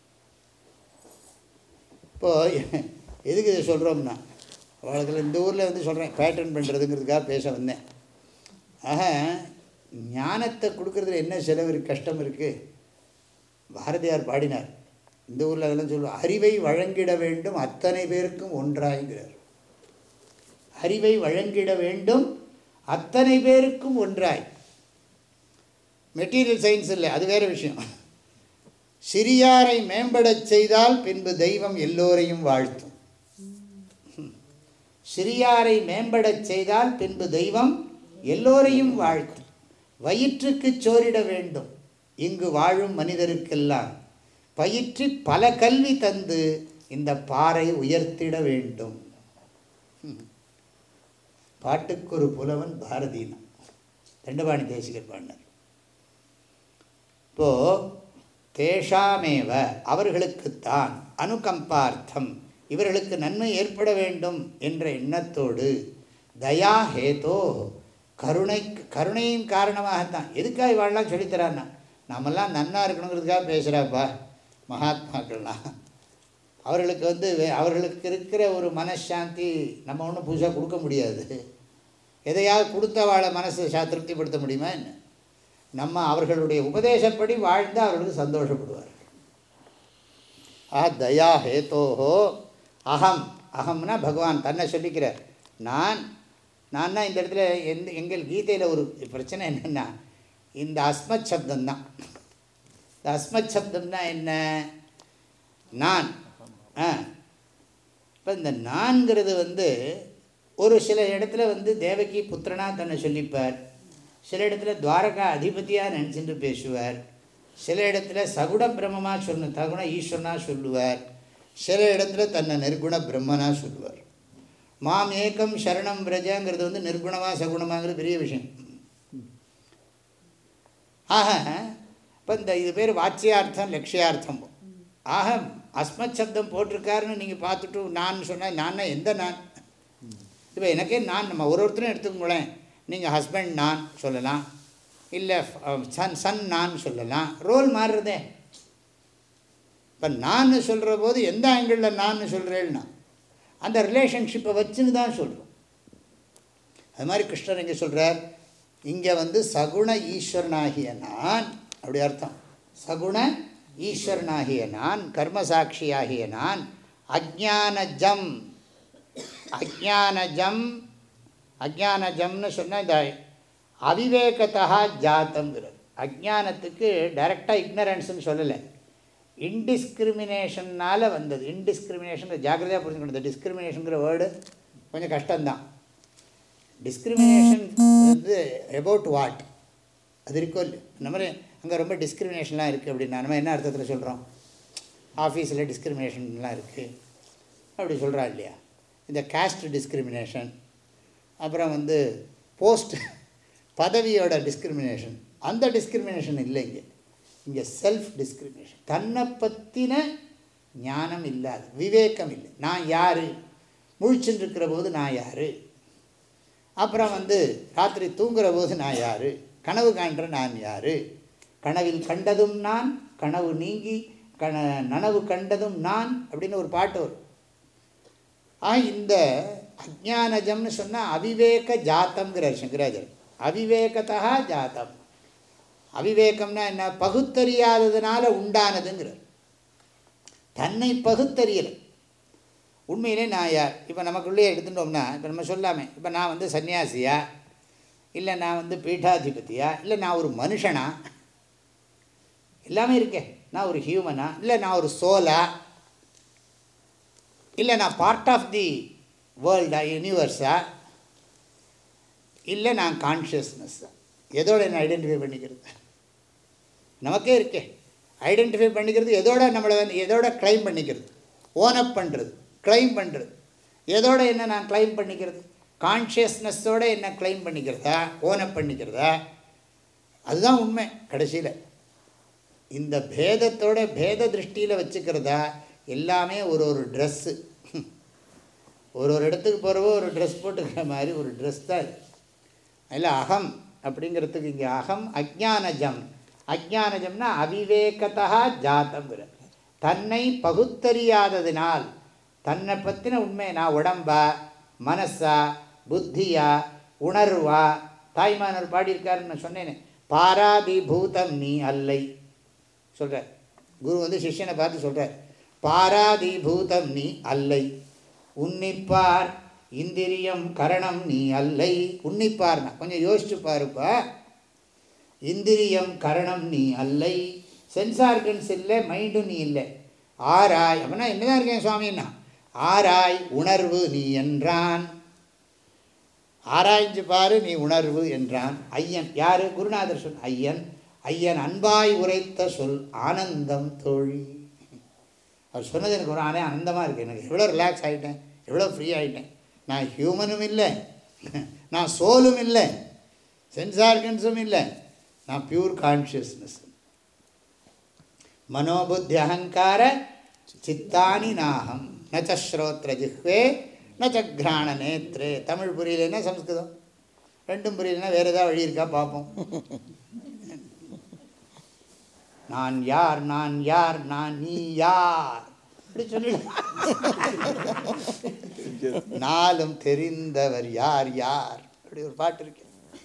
இப்போது எதுக்கு இதை சொல்கிறோம்னா, அவளுக்கு இந்த ஊரில் வந்து சொல்கிறேன் பேட்டர்ன் பண்ணுறதுங்கிறதுக்காக பேச வந்தேன். ஆக ஞானத்தை கொடுக்குறதுல என்ன செலவு இருக்குது, கஷ்டம் இருக்குது. பாரதியார் பாடினார், இந்த ஊரில் அதெல்லாம் சொல்லுவார், அறிவை வழங்கிட வேண்டும் அத்தனை பேருக்கும் ஒன்றாய்ங்கிறார். அறிவை வழங்கிட வேண்டும் அத்தனை பேருக்கும் ஒன்றாய். மெட்டீரியல் சயின்ஸ் இல்லை, அது வேறு விஷயம். சிறியாரை மேம்படச் செய்தால் பின்பு தெய்வம் எல்லோரையும் வாழ்த்தும். சிறியாரை மேம்படச் செய்தால் பின்பு தெய்வம் எல்லோரையும் வாழ்த்தும். வயிற்றுக்கு சோறிட வேண்டும் இங்கு வாழும் மனிதருக்கெல்லாம், பயிற்றி பல கல்வி தந்து இந்த பாறை உயர்த்திட வேண்டும். பாட்டுக்கொரு புலவன் பாரதினா தண்டபாணி தேசிகர் பாடினார். இப்போது தேஷாமேவ அவர்களுக்குத்தான் அனுகம்பார்த்தம் இவர்களுக்கு நன்மை ஏற்பட வேண்டும் என்ற எண்ணத்தோடு தயா ஹேதோ கருணையின் காரணமாகத்தான். எதுக்காக இவாளெலாம் சொல்லித்தரான்னா, நம்மெல்லாம் நன்னா இருக்கணுங்கிறதுக்காக பேசுகிறாப்பா மகாத்மாக்கள்லாம். அவர்களுக்கு வந்து அவர்களுக்கு இருக்கிற ஒரு மனசாந்தி நம்ம ஒன்றும் புதுசாக கொடுக்க முடியாது. எதையாவது கொடுத்தவாளை மனசை திருப்திப்படுத்த முடியுமா என்ன? நம்ம அவர்களுடைய உபதேசப்படி வாழ்ந்து அவர்களுக்கு சந்தோஷப்படுவார். தயா ஹேதோஹோ அகம், அகம்னா பகவான் தன்னை சொல்லிக்கிறார். நான் தான் இந்த இடத்துல எங்கள் கீதையில் ஒரு பிரச்சனை என்னென்னா, இந்த அஸ்மத் சப்தம்தான். இந்த அஸ்மத் சப்தம்னா என்ன? நான். இப்போ இந்த நான்கிறது வந்து ஒரு சில இடத்துல வந்து தேவகி புத்திரனாக தன்னை சொல்லிப்பார், சில இடத்துல துவாரகா அதிபதியாக நினச்சிட்டு பேசுவார், சில இடத்துல சகுண பிரம்மமாக சகுண ஈஸ்வரனாக சொல்லுவார், சில இடத்துல தன்னை நிர்குண பிரம்மனாக சொல்லுவார். மாம் ஏக்கம் சரணம் பிரஜங்கிறது வந்து நிர்குணமாக சகுணமாங்கிறது பெரிய விஷயம். ஆக இப்போ இந்த இது பேர் வாச்சியார்த்தம் லட்சியார்த்தம். ஆகம் அஸ்மத் சப்தம் போட்டிருக்காருன்னு நீங்கள் பார்த்துட்டு நான் சொன்னால் நான் எந்த நான்? இப்போ எனக்கே நான் நம்ம ஒருத்தரும் எடுத்துக்கோங்களேன். நீங்கள் ஹஸ்பண்ட் நான் சொல்லலாம், இல்லை சன் நான் சொல்லலாம். ரோல் மாறுறதே. இப்போ நான் சொல்கிற போது எந்த ஆங்கிளில் நான் சொல்கிறேன்னா அந்த ரிலேஷன்ஷிப்பை வச்சுன்னு தான் சொல்கிறோம். அது மாதிரி கிருஷ்ணர் இங்கே சொல்கிறார், இங்கே சகுண ஈஸ்வரனாகிய நான், அப்படி அர்த்தம். சகுண ஈஸ்வரனாகிய நான், கர்மசாட்சியாகிய நான், அஜ்ஞானஜம். அஜ்ஞானஜம்னு சொன்னால் இந்த அவிவேகத்தா ஜாத்தங்கிறது. அஜ்ஞானத்துக்கு டைரெக்டாக இக்னரன்ஸ்னு சொல்லலை, இன்டிஸ்கிரிமினேஷன்னால் வந்தது. இன்டிஸ்கிரிமினேஷன் ஜாக்கிரதையாக புரிஞ்சுக்கணும். இந்த டிஸ்கிரிமினேஷனுங்கிற வேர்டு கொஞ்சம் கஷ்டம்தான். டிஸ்கிரிமினேஷன் அபவுட் வாட் அது இருக்கோ இல்லை. இந்த மாதிரி அங்கே ரொம்ப டிஸ்கிரிமினேஷன்லாம் இருக்குது அப்படின்னா நம்ம என்ன அர்த்தத்தில் சொல்கிறோம்? ஆஃபீஸில் டிஸ்கிரிமினேஷன்லாம் இருக்குது அப்படி சொல்கிறா இல்லையா? இந்த காஸ்ட் டிஸ்கிரிமினேஷன், அப்புறம் போஸ்ட் பதவியோட டிஸ்கிரிமினேஷன், அந்த டிஸ்கிரிமினேஷன் இல்லை. இங்கே செல்ஃப் டிஸ்கிரிமினேஷன். தன்னை பற்றின ஞானம் இல்லாது, விவேகம் இல்லை. நான் யார், முழிச்சுட்டு இருக்கிற போது நான் யார், அப்புறம் ராத்திரி தூங்குகிற போது நான் யார், கனவு காண்ற நான் யார், கனவில் கண்டதும் நான், கனவு நீங்கி நனவு கண்டதும் நான் அப்படின்னு ஒரு பாட்டு வரும். இந்த அஜ்ஞானஜம்னு சொன்னால் அவிவேக ஜாத்தம்ங்கிறார் சங்கராச்சாரியர். அவிவேகத்தா ஜாத்தம். அவிவேகம்னா என்ன? பகுத்தறியாததுனால உண்டானதுங்கிறார். தன்னை பகுத்தறியலை. உண்மையிலே நான் யார்? இப்போ நமக்குள்ளே எடுத்துட்டோம்னா, இப்போ நம்ம சொல்லாமே, இப்போ நான் சன்னியாசியா, இல்லை நான் பீட்டாதிபதியா, இல்லை நான் ஒரு மனுஷனா, எல்லாமே இருக்கேன். நான் ஒரு ஹியூமனா, இல்லை நான் ஒரு சோலா, இல்லை நான் பார்ட் ஆஃப் தி வேர்ல்டா, யூனிவர்ஸா, இல்லை நான் கான்ஷியஸ்னஸ்ஸா. எதோட என்ன ஐடென்டிஃபை பண்ணிக்கிறது? நமக்கே இருக்கே. ஐடென்டிஃபை பண்ணிக்கிறது எதோட? நம்மளை எதோட கிளைம் பண்ணிக்கிறது? ஓனப் பண்ணுறது, கிளைம் பண்ணுறது. எதோட என்ன நான் கிளைம் பண்ணிக்கிறது? கான்ஷியஸ்னஸோடு என்ன கிளைம் பண்ணிக்கிறதா, ஓனப் பண்ணிக்கிறதா? அதுதான் உண்மை. கடைசியில் இந்த பேதத்தோட பேத திருஷ்டியில் வச்சுக்கிறதா? எல்லாமே ஒரு ட்ரெஸ்ஸு. ஒரு இடத்துக்கு போகிறவோ ஒரு ட்ரெஸ் போட்டுக்கிற மாதிரி ஒரு ட்ரெஸ் தான் இது. அதில் அகம் அப்படிங்கிறதுக்கு இங்கே அகம் அஜ்ஞானஜம். அஜ்ஞானஜம்னா அவிவேகத்தா ஜாத்தங்கிற, தன்னை பகுத்தறியாததினால், தன்னை பற்றின உண்மை, நான் உடம்பா, மனசா, புத்தியா, உணர்வா. தாய்மானவர் பாடியிருக்காருன்னு நான் சொன்னேனே, பாராதிபூதம் நீ அல்லை சொல்கிறார். குரு சிஷ்யனை பார்த்து சொல்கிறார், பாராதிபூதம் நீ அல்லை, உன்னிப்பார் இந்திரியம் கரணம் நீ அல்லை. உன்னிப்பார்னா கொஞ்சம் யோசிச்சு பாருப்பா. இந்திரியம் கரணம் நீ அல்லை, சென்ஸ் ஆர்கன்ஸ் இல்லை, மைண்டும் நீ இல்லை. ஆராய் அப்படின்னா என்னதான் இருக்கேன் சுவாமின்னா, ஆராய் உணர்வு நீ என்றான். ஆராய்ஞ்சு பாரு நீ உணர்வு என்றான். ஐயன் யார்? குருநாதர் சொல். ஐயன் அன்பாய் உரைத்த சொல் ஆனந்தம் தோழி. அவர் சொன்னது எனக்கு ஒரு ஆனந்தமாக இருக்குது. எனக்கு எவ்வளோ ரிலாக்ஸ் ஆகிட்டேன், எவ்வளோ ஃப்ரீ ஆகிட்டேன். நான் ஹியூமனும் இல்லை, நான் சோலும் இல்லை, சென்ஸ் ஆர்கன்ஸும் இல்லை, நான் பியூர் கான்ஷியஸ்னஸ். மனோபுத்தி அகங்கார சித்தானி நாகம் நச்ச ஸ்ரோத்ர ஜிஹ்வே நச்ச கிராண நேத்ரே. தமிழ் புரியலைன்னா சம்ஸ்கிருதம், ரெண்டும் புரியலைன்னா வேறு ஏதாவது வழி இருக்கா பார்ப்போம். நான் யார், நான் யார், நான் நீ யார் அப்படி சொல்லிடு. நாளும் தெரிந்தவர் யார் யார் அப்படி ஒரு பாட்டு இருக்கு.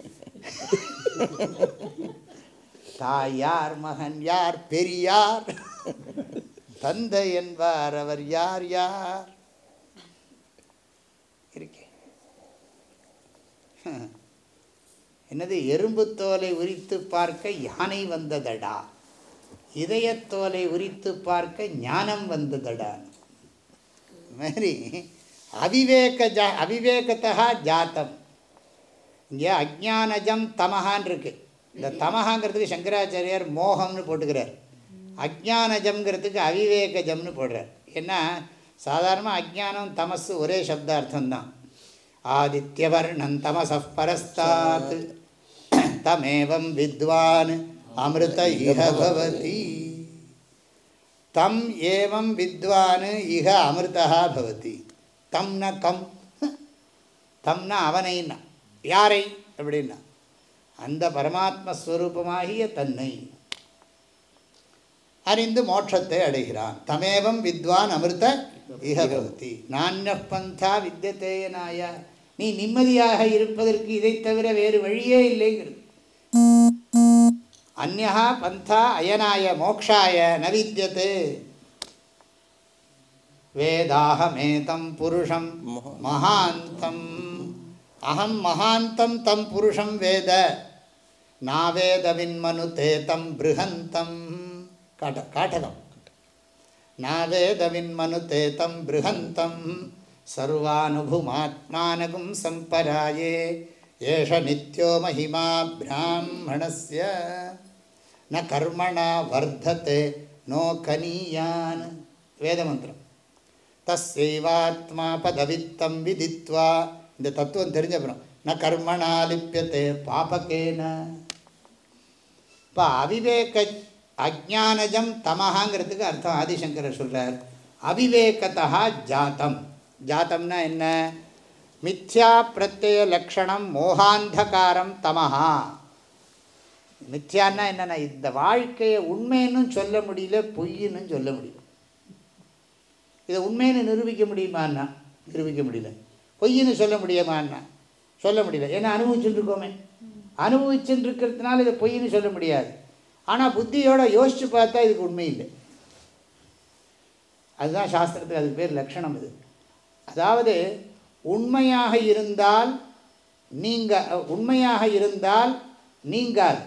தாய் யார், மகன் யார், பெரியார், தந்தை என்பார் அவர் யார் யார் இருக்கே. என்னது? எறும்பு தோலை உரித்து பார்க்க யானை வந்ததடா, இதயத்தோலை உரித்து பார்க்க ஞானம் வந்ததடா. மாதிரி அவிவேகத்தா ஜாத்தம். இங்கே அஜ்ஞானஜம் தமஹான் இருக்குது. இந்த தமஹாங்கிறதுக்கு சங்கராச்சாரியார் மோகம்னு போட்டுக்கிறார், அஜ்ஞானஜம்ங்கிறதுக்கு அவிவேகஜம்னு போடுறார். ஏன்னா சாதாரணமாக அஜ்ஞானம் தமசு ஒரே சப்தார்த்தம்தான். ஆதித்யவர்ணம் தமச பரஸ்தாத் தமேவம் வித்வான் அமிர்த இஹ பவதி. தம் ஏவம் வித்வான் இஹ அமிர்தா பவதி. தம்ன கம், தம்னா அவனைன்னா யாரை அப்படின்னா அந்த பரமாத்மஸ்வரூபமாகிய தன்னை அறிந்து மோட்சத்தை அடைகிறான். தமேவம் வித்வான் அமிர்த இஹ பவதி. நான்ய பந்தா வித்யதேயனாய, நீ நிம்மதியாக இருப்பதற்கு இதை தவிர வேறு வழியே இல்லைங்கிறது. அந்யஹா பந்தா அயனாய மோக்ஷாய ந வித்யதே. வேதாஹமேதம் புருஷம் மகாந்தம், அஹம் மகாந்தம் தம் புருஷம் வேத நாவேதவின்மனுதே தம் பிருஹந்தம். காட்டகம். நாவேதவின்மனுதே தம் பிருஹந்தம் சர்வானுபுமாத்மானகும் சம்பராயே ஏஷ நித்யோ மஹிமா பிராமணஸ்ய ந கர்மணா வர்த்ததே நோ கனீயான். வேதமந்திரம். தஸ்யைவாத்மா பதவித்தம் விதித்வா, இந்த தத்துவம் தெரிஞ்சப்புறம் ந கர்மணா லிப்யதே பாபகேன. இப்போ அவிவேக அஜானஜம் தமஹாங்கிறதுக்கு அர்த்தம் ஆதிசங்கரர் சொல்கிறார். அவிவேகத்தா ஜாத்தம். ஜாத்தம்னா என்ன? மித்யா பிரத்யய லக்ஷணம் மோகாந்தகாரம் தமஹா. மித்யான்னா என்னென்னா இந்த வாழ்க்கையை உண்மைன்னு சொல்ல முடியல, பொய்ன்னு சொல்ல முடியல. இதை உண்மைன்னு நிரூபிக்க முடியுமான்னா நிரூபிக்க முடியல. பொய்ன்னு சொல்ல முடியுமான்னா சொல்ல முடியல. ஏன்னா அனுபவிச்சுட்டு இருக்கோமே, அனுபவிச்சுட்டு இருக்கிறதுனால இதை பொய்ன்னு சொல்ல முடியாது. ஆனால் புத்தியோட யோசித்து பார்த்தா இதுக்கு உண்மை இல்லை. அதுதான் சாஸ்திரத்துக்கு அதுக்கு பேர் லக்ஷணம். இது அதாவது உண்மையாக இருந்தால் நீங்காது,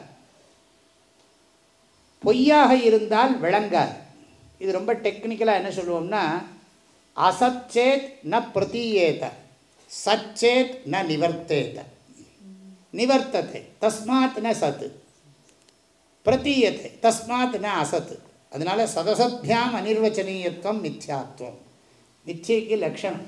பொய்யாக இருந்தால் விளங்காது. இது ரொம்ப டெக்னிக்கலாக என்ன சொல்லுவோம்னா, அசச்சேத் ந பிரதீயேத, சச்சேத் ந நிவர்த்தேத. நிவர்த்தத்தை தஸ்மாத் ந சத், பிரதீயத்தை தஸ்மாத் ந அசத். அதனால் சதசத்யாம் அனிர்வச்சனீயத்துவம் மித்யாத்வம். மித்யைக்கு லக்ஷணம்.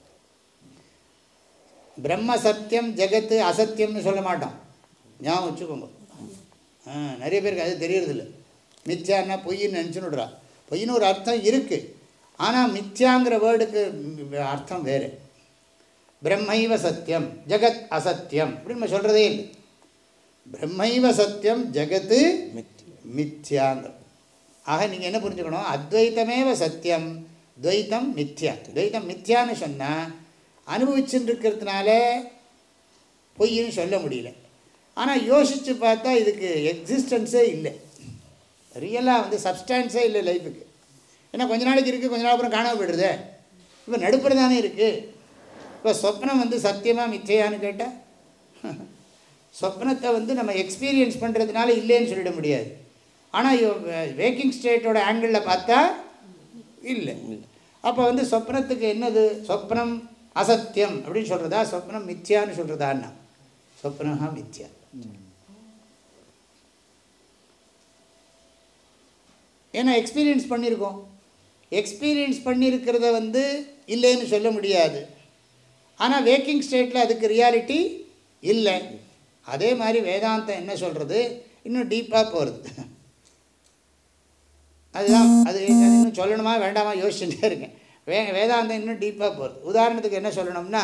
பிரம்ம சத்தியம் ஜெகத்து அசத்தியம்னு சொல்ல மாட்டோம், ஞாபகம் வச்சுக்கோங்க. நிறைய பேருக்கு அது தெரியறதில்லை. மித்யான்னா பொய்ன்னு நினச்சுன்னுடுறா. பொய்ன்னு ஒரு அர்த்தம் இருக்குது, ஆனால் மித்யாங்கிற வேர்டுக்கு அர்த்தம் வேறு. பிரம்மைவ சத்தியம் ஜெகத் அசத்தியம் அப்படின்னு நம்ம சொல்கிறதே இல்லை. பிரம்மைவ சத்தியம் ஜெகத்து மித்யாங்க. ஆக நீங்கள் என்ன புரிஞ்சுக்கணும், அத்வைத்தமேவ சத்தியம் துவைத்தம் மித்யா. துவைத்தம் மித்யான்னு சொன்னால் அனுபவிச்சுட்டு இருக்கிறதுனால பொய்ன்னு சொல்ல முடியல. ஆனால் யோசித்து பார்த்தா இதுக்கு எக்ஸிஸ்டன்ஸே இல்லை, ரியலாக சப்ஸ்டான்ஸே இல்லை லைஃபுக்கு. ஏன்னா கொஞ்ச நாளைக்கு இருக்குது, கொஞ்ச நாள் அப்புறம் காணாமல் போய்டுறதே. இப்போ நடுப்புற தானே இருக்குது. இப்போ சொப்னம் சத்தியமாக மிச்சையான்னு கேட்டால், சொப்னத்தை நம்ம எக்ஸ்பீரியன்ஸ் பண்ணுறதுனால இல்லைன்னு சொல்லிட முடியாது. ஆனால் வேக்கிங் ஸ்டேட்டோட ஆங்கிளில் பார்த்தா இல்லை. அப்போ சொப்னத்துக்கு என்னது, சொப்னம் அசத்தியம் அப்படின்னு சொல்கிறதா, சொப்னம் மித்யான்னு சொல்கிறதான்னா? சொப்னஹா மித்யா. ஏன்னா எக்ஸ்பீரியன்ஸ் பண்ணியிருக்கோம். எக்ஸ்பீரியன்ஸ் பண்ணியிருக்கிறத இல்லைன்னு சொல்ல முடியாது. ஆனால் வேக்கிங் ஸ்டேட்டில் அதுக்கு ரியாலிட்டி இல்லை. அதே மாதிரி வேதாந்தம் என்ன சொல்கிறது, இன்னும் டீப்பாக போகிறது. அதுதான் அது இன்னும் சொல்லணுமா வேண்டாமா யோசிச்சுட்டே இருக்கேன். வேதாந்தம் இன்னும் டீப்பாக போகிறது. உதாரணத்துக்கு என்ன சொல்லணும்னா,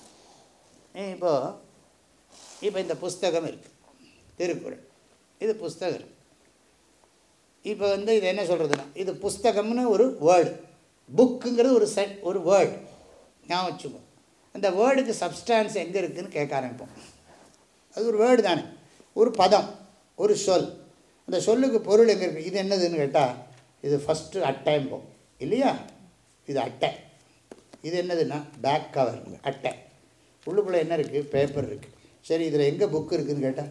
இப்போ இந்த புஸ்தகம் இருக்குது, திருக்குறள். இது புஸ்தகம் இருக்குது. இப்போ இது என்ன சொல்கிறதுனா, இது புஸ்தகம்னு ஒரு வேர்டு, புக்குங்கிறது ஒரு வேர்டு ஞாபகம் வச்சுக்கோ. அந்த வேர்டுக்கு சப்ஸ்டான்ஸ் எங்கே இருக்குதுன்னு கேட்க ஆரம்பிப்போம். அது ஒரு வேர்டு தானே, ஒரு பதம், ஒரு சொல். அந்த சொல்லுக்கு பொருள் எங்கே இருக்குது, இது என்னதுன்னு கேட்டால் இது ஃபஸ்ட்டு அட்டைம்போம் இல்லையா. இது அட்டை. இது என்னதுன்னா பேக் கவர் அட்டை. உள்ளுக்குள்ளே என்ன இருக்குது, பேப்பர் இருக்குது. சரி, இதில் எங்கே புக்கு இருக்குதுன்னு கேட்டால்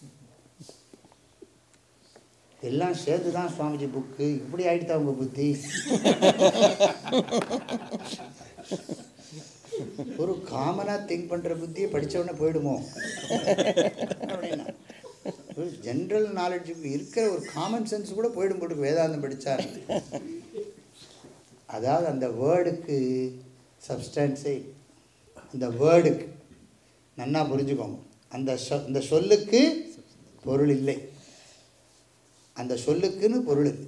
எல்லாம் சேர்த்து தான் சுவாமிஜி புக்கு. இப்படி ஆகிட்டு அவங்க புத்தி. ஒரு காமனாக திங்க் பண்ணுற புத்தியை படித்தவொடனே போயிடுமோ அப்படின்னா, ஒரு ஜென்ரல் நாலேஜுக்கு இருக்கிற ஒரு காமன் சென்ஸ் கூட போயிடும் போட்டு வேதாந்தம் படித்தார். அதாவது அந்த வேர்டுக்கு சப்ஸ்டான்ஸே, அந்த வேர்டுக்கு நன்னா புரிஞ்சுக்கோங்க, அந்த சொல்லுக்கு பொருள் இல்லை. அந்த சொல்லுக்குன்னு பொருள் இருக்குது.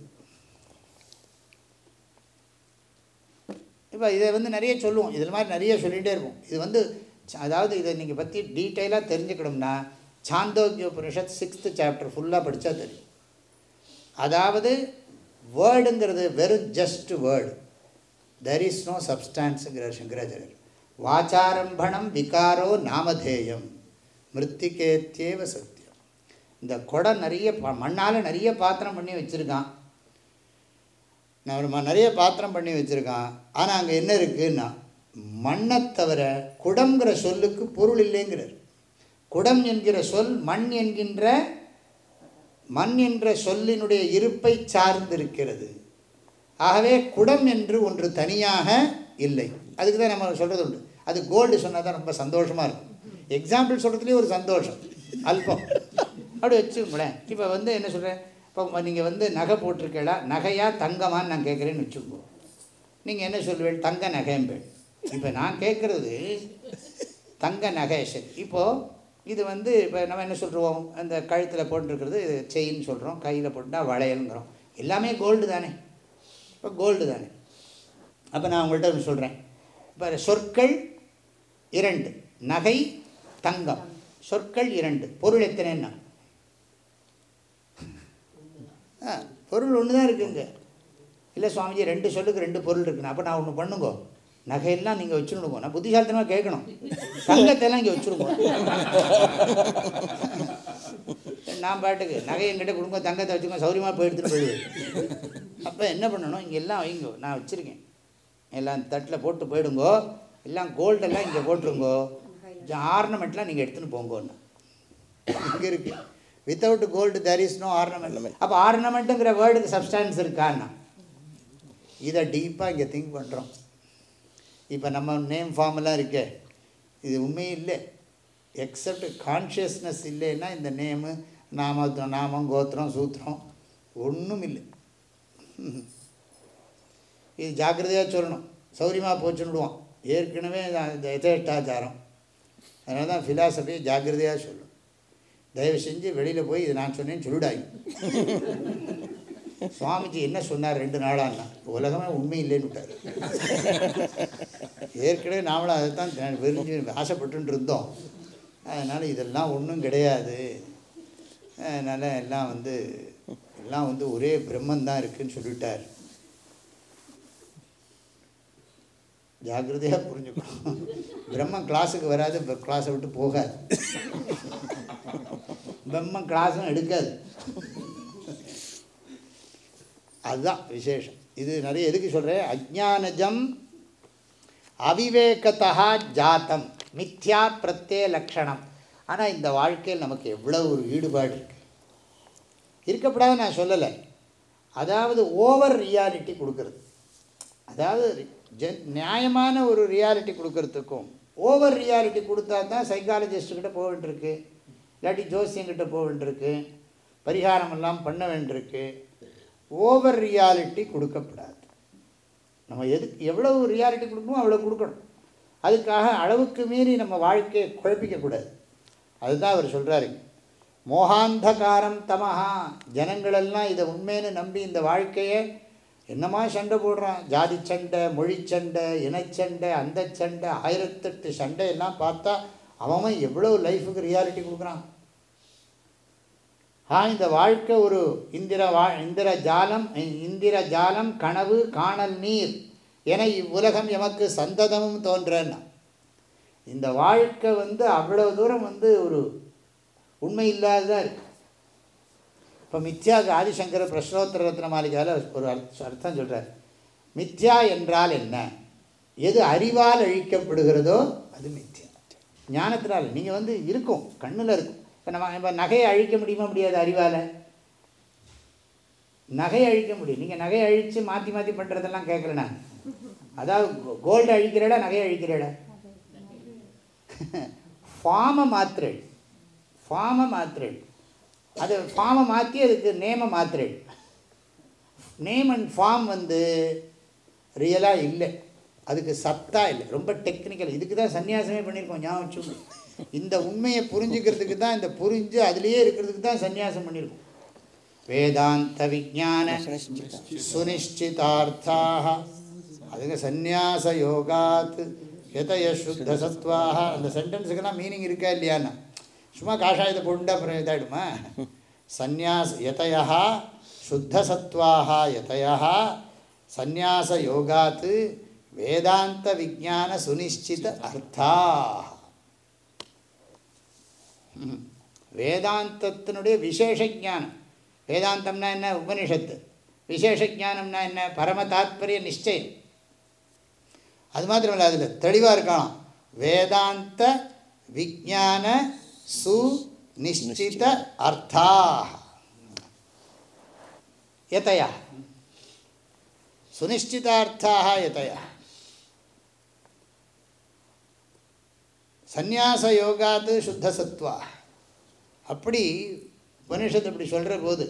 இப்போ இதை நிறைய சொல்லுவோம், இதில் மாதிரி நிறைய சொல்லிகிட்டே இருக்கும். இது அதாவது இதை நீங்கள் பற்றி டீட்டெயிலாக தெரிஞ்சுக்கணும்னா சாந்தோக்கிய உபனிஷத் 6th chapter ஃபுல்லாக படித்தா தெரியும். அதாவது வேர்டுங்கிறது வெறும் just word, there is no சப்ஸ்டான்ஸுங்கிறார் சங்கராச்சாரியர். வாச்சாரம்பணம் விகாரோ நாமதேயம் மிருத்திகேத்தியேவ சத்தியம். இந்த குடம் நிறைய மண்ணால் நிறைய பாத்திரம் பண்ணி வச்சுருக்கான், நான் நிறைய பாத்திரம் பண்ணி வச்சுருக்கான். ஆனால் அங்கே என்ன இருக்குன்னா மண்ணை தவிர குடம்ங்கிற சொல்லுக்கு பொருள் இல்லைங்கிறார். குடம் என்கிற சொல் மண் என்ற சொல்லினுடைய இருப்பை சார்ந்திருக்கிறது. ஆகவே குடம் என்று ஒன்று தனியாக இல்லை. அதுக்கு தான் நம்ம சொல்கிறது உண்டு. அது கோல்டு சொன்னால் தான் ரொம்ப சந்தோஷமாக இருக்கும். எக்ஸாம்பிள் சொல்கிறதுலேயே ஒரு சந்தோஷம் அல்பம் அப்படி வச்சுக்கோங்களேன். இப்போ என்ன சொல்கிறேன், இப்போ நீங்கள் நகை போட்டிருக்கீங்களா, நகையா தங்கமான்னு நான் கேட்குறேன்னு வச்சுக்கோ. நீங்கள் என்ன சொல்லுவேன், தங்க நகைம்பேன். இப்போ நான் கேட்குறது தங்க நகை. சரி, இப்போது இது இப்போ நம்ம என்ன சொல்கிறோம், அந்த கழுத்தில் போட்டுருக்கிறது செயின் சொல்கிறோம், கையில் போட்டுட்டா வளையலுங்கிறோம். எல்லாமே கோல்டு தானே. இப்போ கோல்டு தானே. அப்போ நான் உங்கள்கிட்ட ஒன்று சொல்கிறேன். இப்போ சொற்கள் 2, நகை தங்கம். சொற்கள் 2, பொருள் எத்தனைன்னா பொருள் ஒன்று தான் இருக்குங்க. இல்லை சுவாமிஜி 2 சொல்லுக்கு 2 பொருள் இருக்குண்ணா. அப்போ நான் ஒன்று பண்ணுங்கோ, நகையெல்லாம் நீங்கள் வச்சுருங்க. நான் புத்திசாலித்தனமாக கேட்கணும், தங்கத்தையெல்லாம் இங்கே வச்சுருங்க. நான் பாட்டுக்கு நகை என்கிட்ட கொடுங்க, தங்கத்தை வச்சுக்கோ, சௌரியமாக போய் எடுத்துகிட்டு போயிடுவேன். அப்போ என்ன பண்ணணும், இங்கே எல்லாம் வைங்கோ, நான் வச்சுருக்கேன், எல்லாம் தட்டில் போட்டு போயிடுங்கோ, எல்லாம் கோல்டெல்லாம் இங்கே போட்டுருங்கோ, ஆர்னமெண்ட்லாம் நீங்கள் எடுத்துன்னு போங்கோன்னு இங்கே இருக்குது. Without gold there is no ornament. அப்போ ஆர்னமெண்ட்டுங்கிற வேர்டுக்கு சப்ஸ்டான்ஸ் இருக்கான்னா இதை டீப்பாக இங்கே திங்க் பண்ணுறோம். இப்போ நம்ம நேம் ஃபார்மெல்லாம் இருக்கே, இது உண்மையும் இல்லை. எக்ஸப்ட் கான்ஷியஸ்னஸ் இல்லைன்னா இந்த நேமு நாமம் கோத்திரம் சூத்திரம் ஒன்றும் இல்லை. இது ஜாக்கிரதையாக சொல்லணும். சௌரியமாக போச்சுன்னுடுவோம். ஏற்கனவே இந்த யதேஷ்டாச்சாரம். அதனால தான் ஃபிலாசபியை ஜாக்கிரதையாக சொல்லணும். தயவு செஞ்சு வெளியில் போய் இது நான் சொன்னேன்னு சொல்லிடாங்க. சுவாமிஜி என்ன சொன்னார் 2 நாளான்னா, உலகமே உண்மை இல்லைன்னு விட்டார். ஏற்கனவே நாமளும் அதை தான் விரிஞ்சு ஆசைப்பட்டு இருந்தோம். அதனால் இதெல்லாம் ஒன்றும் கிடையாது. அதனால் எல்லாம் ஒரே பிரம்மந்தான் இருக்குதுன்னு சொல்லிட்டார். ஜாக்கிரதையாக புரிஞ்சுக்கணும். பிரம்மன் கிளாஸுக்கு வராது, கிளாஸை விட்டு போகாது. பிரம்மன் கிளாஸும் எடுக்காது. அதுதான் விசேஷம். இது நிறைய எதுக்கு சொல்கிறேன், அஜ்ஞானஜம் அவிவேகத்தா ஜாத்தம் மித்யா பிரத்யே லக்ஷணம். ஆனால் இந்த வாழ்க்கையில் நமக்கு எவ்வளோ ஒரு ஈடுபாடு இருக்குது. இருக்கப்படாது நான் சொல்லலை. அதாவது ஓவர் ரியாலிட்டி கொடுக்கறது, அதாவது நியாயமான ஒரு ரியாலிட்டி கொடுக்கறதுக்கும் ஓவர் ரியாலிட்டி கொடுத்தா தான் சைக்காலஜிஸ்ட்டுக்கிட்ட போக வேண்டியிருக்கு, இல்லாட்டி ஜோசியங்கிட்ட போக வேண்டியிருக்கு, பரிகாரமெல்லாம் பண்ண வேண்டியிருக்கு. ஓவர் ரியாலிட்டி கொடுக்கப்படாது. நம்ம எவ்வளவு ரியாலிட்டி கொடுக்கணுமோ அவ்வளோ கொடுக்கணும். அதுக்காக அளவுக்கு மீறி நம்ம வாழ்க்கையை குழப்பிக்கக்கூடாது. அதுதான் அவர் சொல்கிறாரு, மோகாந்தகாரம் தமஹா. ஜனங்களெல்லாம் இதை உண்மைன்னு நம்பி இந்த வாழ்க்கையை என்னமா சண்டை போடுறான், ஜாதி சண்டை, மொழி சண்டை, இனச்சண்டை, அந்த சண்டை, 1008 சண்டையெல்லாம் பார்த்தா அவன் எவ்வளோ லைஃபுக்கு ரியாலிட்டி கொடுக்குறான். இந்த வாழ்க்கை ஒரு இந்திர ஜாலம் கனவு காணல் நீர் என இவ்வுலகம் எமக்கு சந்ததமும் தோன்றன்னா. இந்த வாழ்க்கை அவ்வளோ தூரம் ஒரு உண்மை இல்லாததாக இருக்குது. இப்போ மித்யாவுக்கு ஆதிசங்கர பிரஷ்னோத்தர ரத்ன மாளிகையில் ஒரு அர்த்தம் சொல்கிறார். மித்யா என்றால் என்ன, எது அறிவால் அழிக்கப்படுகிறதோ அது மித்யா. ஞானத்தினால் நீங்கள் இருக்கும், கண்ணில் இருக்கும். இப்போ நம்ம நகையை அழிக்க முடியுமா, முடியாது. அறிவால் நகையை அழிக்க முடியும். நீங்கள் நகையை அழித்து மாற்றி மாற்றி பண்ணுறதெல்லாம் கேட்குறேன் நான். அதாவது கோல்டு அழிக்கிறேடா, நகையை அழிக்கிறேடா, ஃபார்மை மாத்திரேள். அது ஃபார்மை மாற்றி அதுக்கு நேமை மாத்திரேள். நேம் அண்ட் ஃபார்ம் ரியலாக இல்லை, அதுக்கு சத்தா இல்லை, ரொம்ப டெக்னிக்கல். இதுக்கு தான் சன்னியாசமே பண்ணியிருக்கோம். ஞாபகம் வச்சு, இந்த உண்மையை புரிஞ்சுக்கிறதுக்கு தான், இந்த புரிஞ்சு அதுலேயே இருக்கிறதுக்கு தான் சன்னியாசம் பண்ணியிருக்கோம். வேதாந்த விஜான சுனிஷ்சிதார்த்தாக. அதுக்கு சந்நியாச யோகாத் யதய சுத்த சத்வாக. அந்த சென்டென்ஸுக்கெல்லாம் மீனிங் இருக்கா இல்லையான்னா? சும்மா காஷாயத்தை போட்டுட்டா அப்புறம் இதாகிடுமா? சந்நியாச யதயா சுத்த சத்வாக யதயா சந்நியாச யோகாத் வேதாந்த விஜான சுனிஷ்சித அர்த்தா. வேதாந்தத்தினுடைய விசேஷ ஞானம். வேதாந்தம்னா என்ன? உபனிஷத்து. விசேஷ ஞானம்னா என்ன? பரம தாத்பரிய நிச்சயம். அது மாத்திரமில்லை, அதில் தெளிவாக இருக்கலாம். வேதாந்த விஜான சுநிஷ்சித அர்த்தா யதயா சுநிஷ்சிதார்த்தாக யதயா சந்நியாச யோகாத்து சுத்த சத்வா. அப்படி உபனிஷத்து அப்படி சொல்கிற போது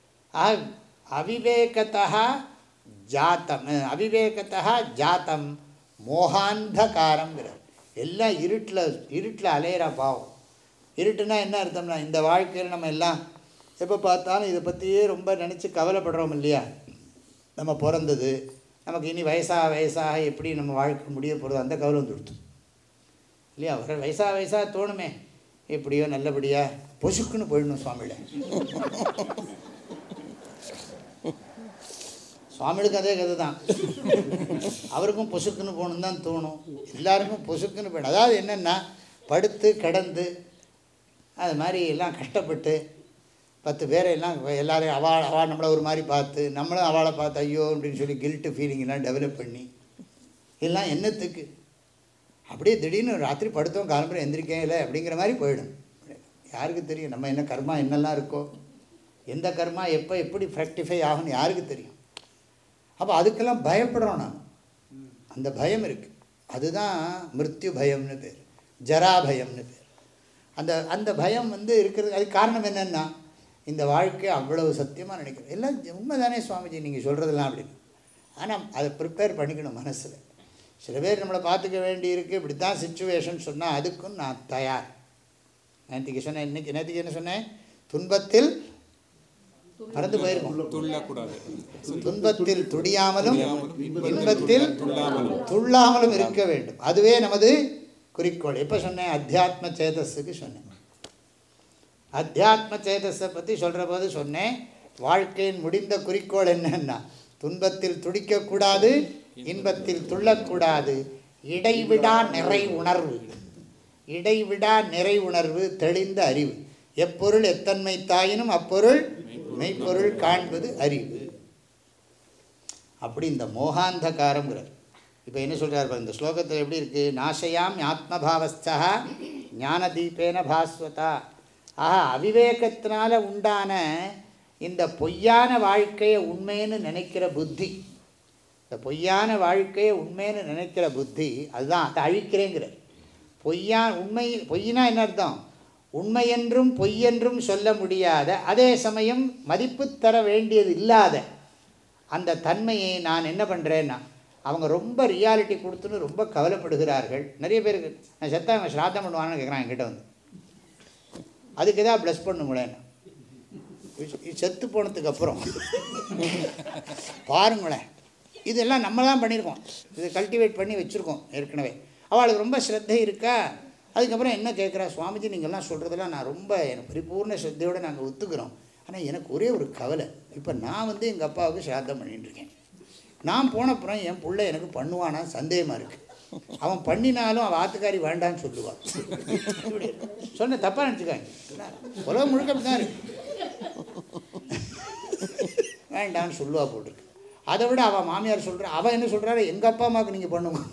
அவிவேகத்தா ஜாத்தம் ஜாத்தம் மோகாந்தகாரங்கிறார். எல்லாம் இருட்டில் அலையிறா பாவம். இருட்டுனா என்ன அர்த்தம்னா, இந்த வாழ்க்கையில் நம்ம எல்லாம் எப்போ பார்த்தாலும் இதை பற்றியே ரொம்ப நினச்சி கவலைப்படுறோம் இல்லையா? நம்ம பிறந்தது, நமக்கு இனி வயசாக எப்படி நம்ம வாழ்க்கை முடிய போகிறது, அந்த கவலை வந்துடுத்து இல்லையா? அவர் வயசாக தோணுமே, எப்படியோ நல்லபடியாக பொசுக்குன்னு போயிடணும் சுவாமியில. சுவாமிகளுக்கு அதே கதை தான். அவருக்கும் பொசுக்குன்னு போகணுன்னு தான் தோணும். எல்லாருக்கும் பொசுக்குன்னு போயிடும். அதாவது என்னென்னா, படுத்து கிடந்து அது மாதிரி எல்லாம் கஷ்டப்பட்டு 10 பேரை எல்லாம் எல்லோரையும் அவள் நம்மளை ஒரு மாதிரி பார்த்து, நம்மளும் அவளை பார்த்து ஐயோ அப்படின்னு சொல்லி கில்ட்டு ஃபீலிங்கெல்லாம் டெவலப் பண்ணி எல்லாம் என்னத்துக்கு? அப்படியே திடீர்னு ராத்திரி படுத்தோம் காலம்பரம் எந்திரிக்கவே இல்லை அப்படிங்கிற மாதிரி போயிடும். யாருக்கு தெரியும் நம்ம என்ன கர்மா என்னெல்லாம் இருக்கோ, எந்த கர்மா எப்போ எப்படி ஃப்ரெக்டிஃபை ஆகும்னு யாருக்கு தெரியும்? அப்போ அதுக்கெல்லாம் பயப்படுறோம் நாம். அந்த பயம் இருக்குது. அதுதான் மிருத்யு பயம்னு பேர், ஜரா பயம்னு பேர். அந்த பயம் இருக்கிறது. அதுக்கு காரணம் என்னென்னா, இந்த வாழ்க்கை அவ்வளவு சத்தியமாக நினைக்கிறோம். எல்லாம் உண்மை தானே சுவாமிஜி நீங்கள் சொல்கிறதெல்லாம் அப்படின்னு. ஆனால் அதை ப்ரிப்பேர் பண்ணிக்கணும் மனசில். சில பேர் நம்மளை பார்த்துக்க வேண்டி இருக்குது, இப்படி தான் சுச்சுவேஷன் சொன்னால் அதுக்கும் நான் தயார். நேற்றுக்கு சொன்னேன், நேற்றுக்கு என்ன சொன்னேன்? துன்பத்தில் மறந்து போயிருக்கும். துன்பத்தில் துடியாமலும் இன்பத்தில் துள்ளாமலும் இருக்க வேண்டும். அதுவே நமது குறிக்கோள். எப்போ சொன்னேன்? அத்தியாத்ம சேதஸுக்கு சொன்னேன். அத்தியாத்ம சேதஸை பற்றி சொல்கிற போது சொன்னேன், வாழ்க்கையின் முடிந்த குறிக்கோள் என்னன்னா, துன்பத்தில் துடிக்கக்கூடாது, இன்பத்தில் துள்ளக்கூடாது, இடைவிடா நிறை உணர்வு. இடைவிடா நிறை உணர்வு, தெளிந்த அறிவு. எப்பொருள் எத்தன்மை தாயினும் அப்பொருள் மெய்ப்பொருள் காண்பது அறிவு. அப்படி இந்த மோகாந்தகாரங்கிறார். இப்போ என்ன சொல்கிறார் இந்த ஸ்லோகத்தில் எப்படி இருக்குது? நாசையாம் ஆத்மபாவஸ்தா ஞான தீபேன பாஸ்வதா. ஆஹா, அவிவேகத்தினால உண்டான இந்த பொய்யான வாழ்க்கையை உண்மைன்னு நினைக்கிற புத்தி, இந்த பொய்யான வாழ்க்கையை உண்மைன்னு நினைக்கிற புத்தி, அதுதான் அதை அழிக்கிறேங்கிறார். பொய்னா என்ன அர்த்தம்? உண்மையென்றும் பொய்யென்றும் சொல்ல முடியாத, அதே சமயம் மதிப்பு தர வேண்டியது இல்லாத அந்த தன்மையை நான் என்ன பண்ணுறேன்னா, அவங்க ரொம்ப ரியாலிட்டி கொடுத்துன்னு ரொம்ப கவலைப்படுகிறார்கள். நிறைய பேருக்கு நான் செத்தா அவங்க ஸ்ராத்தம் பண்ணுவான்னு கேட்குறான் என்கிட்ட வந்து. அதுக்கு எதாவது ப்ளஸ் பண்ணுங்களேன். செத்து போனதுக்கு அப்புறம் பாருங்களேன், இதெல்லாம் நம்ம தான் பண்ணியிருக்கோம், இதை கல்டிவேட் பண்ணி வச்சுருக்கோம் ஏற்கனவே. அவளுக்கு ரொம்ப ஸ்ரத்தை இருக்கா. அதுக்கப்புறம் என்ன கேட்குறா, சுவாமிஜி நீங்கள்லாம் சொல்கிறதெல்லாம் நான் ரொம்ப எனக்கு பரிபூர்ண ஸ்ரத்தையோடு நாங்கள் ஒத்துக்கிறோம். ஆனால் எனக்கு ஒரே ஒரு கவலை, இப்போ நான் எங்கள் அப்பாவுக்கு ஸ்ராத்தம் பண்ணிட்டுருக்கேன். நான் போனப்புறம் என் பிள்ளை எனக்கு பண்ணுவானா சந்தேகமாக இருக்குது. அவன் பண்ணினாலும் அவன் ஆத்துக்காரி வேண்டான்னு சொல்லுவான். சொன்ன தப்பாக நினச்சிக்காங்க, உலகம் முழுக்க அப்படி தான் இருக்கு. வேண்டான்னு சொல்லுவா போட்டிருக்கு. அதை விட அவள் மாமியார் சொல்கிறா, அவன் என்ன சொல்கிறாரு, எங்கள் அப்பா அம்மாவுக்கு நீங்கள் பண்ணுங்க.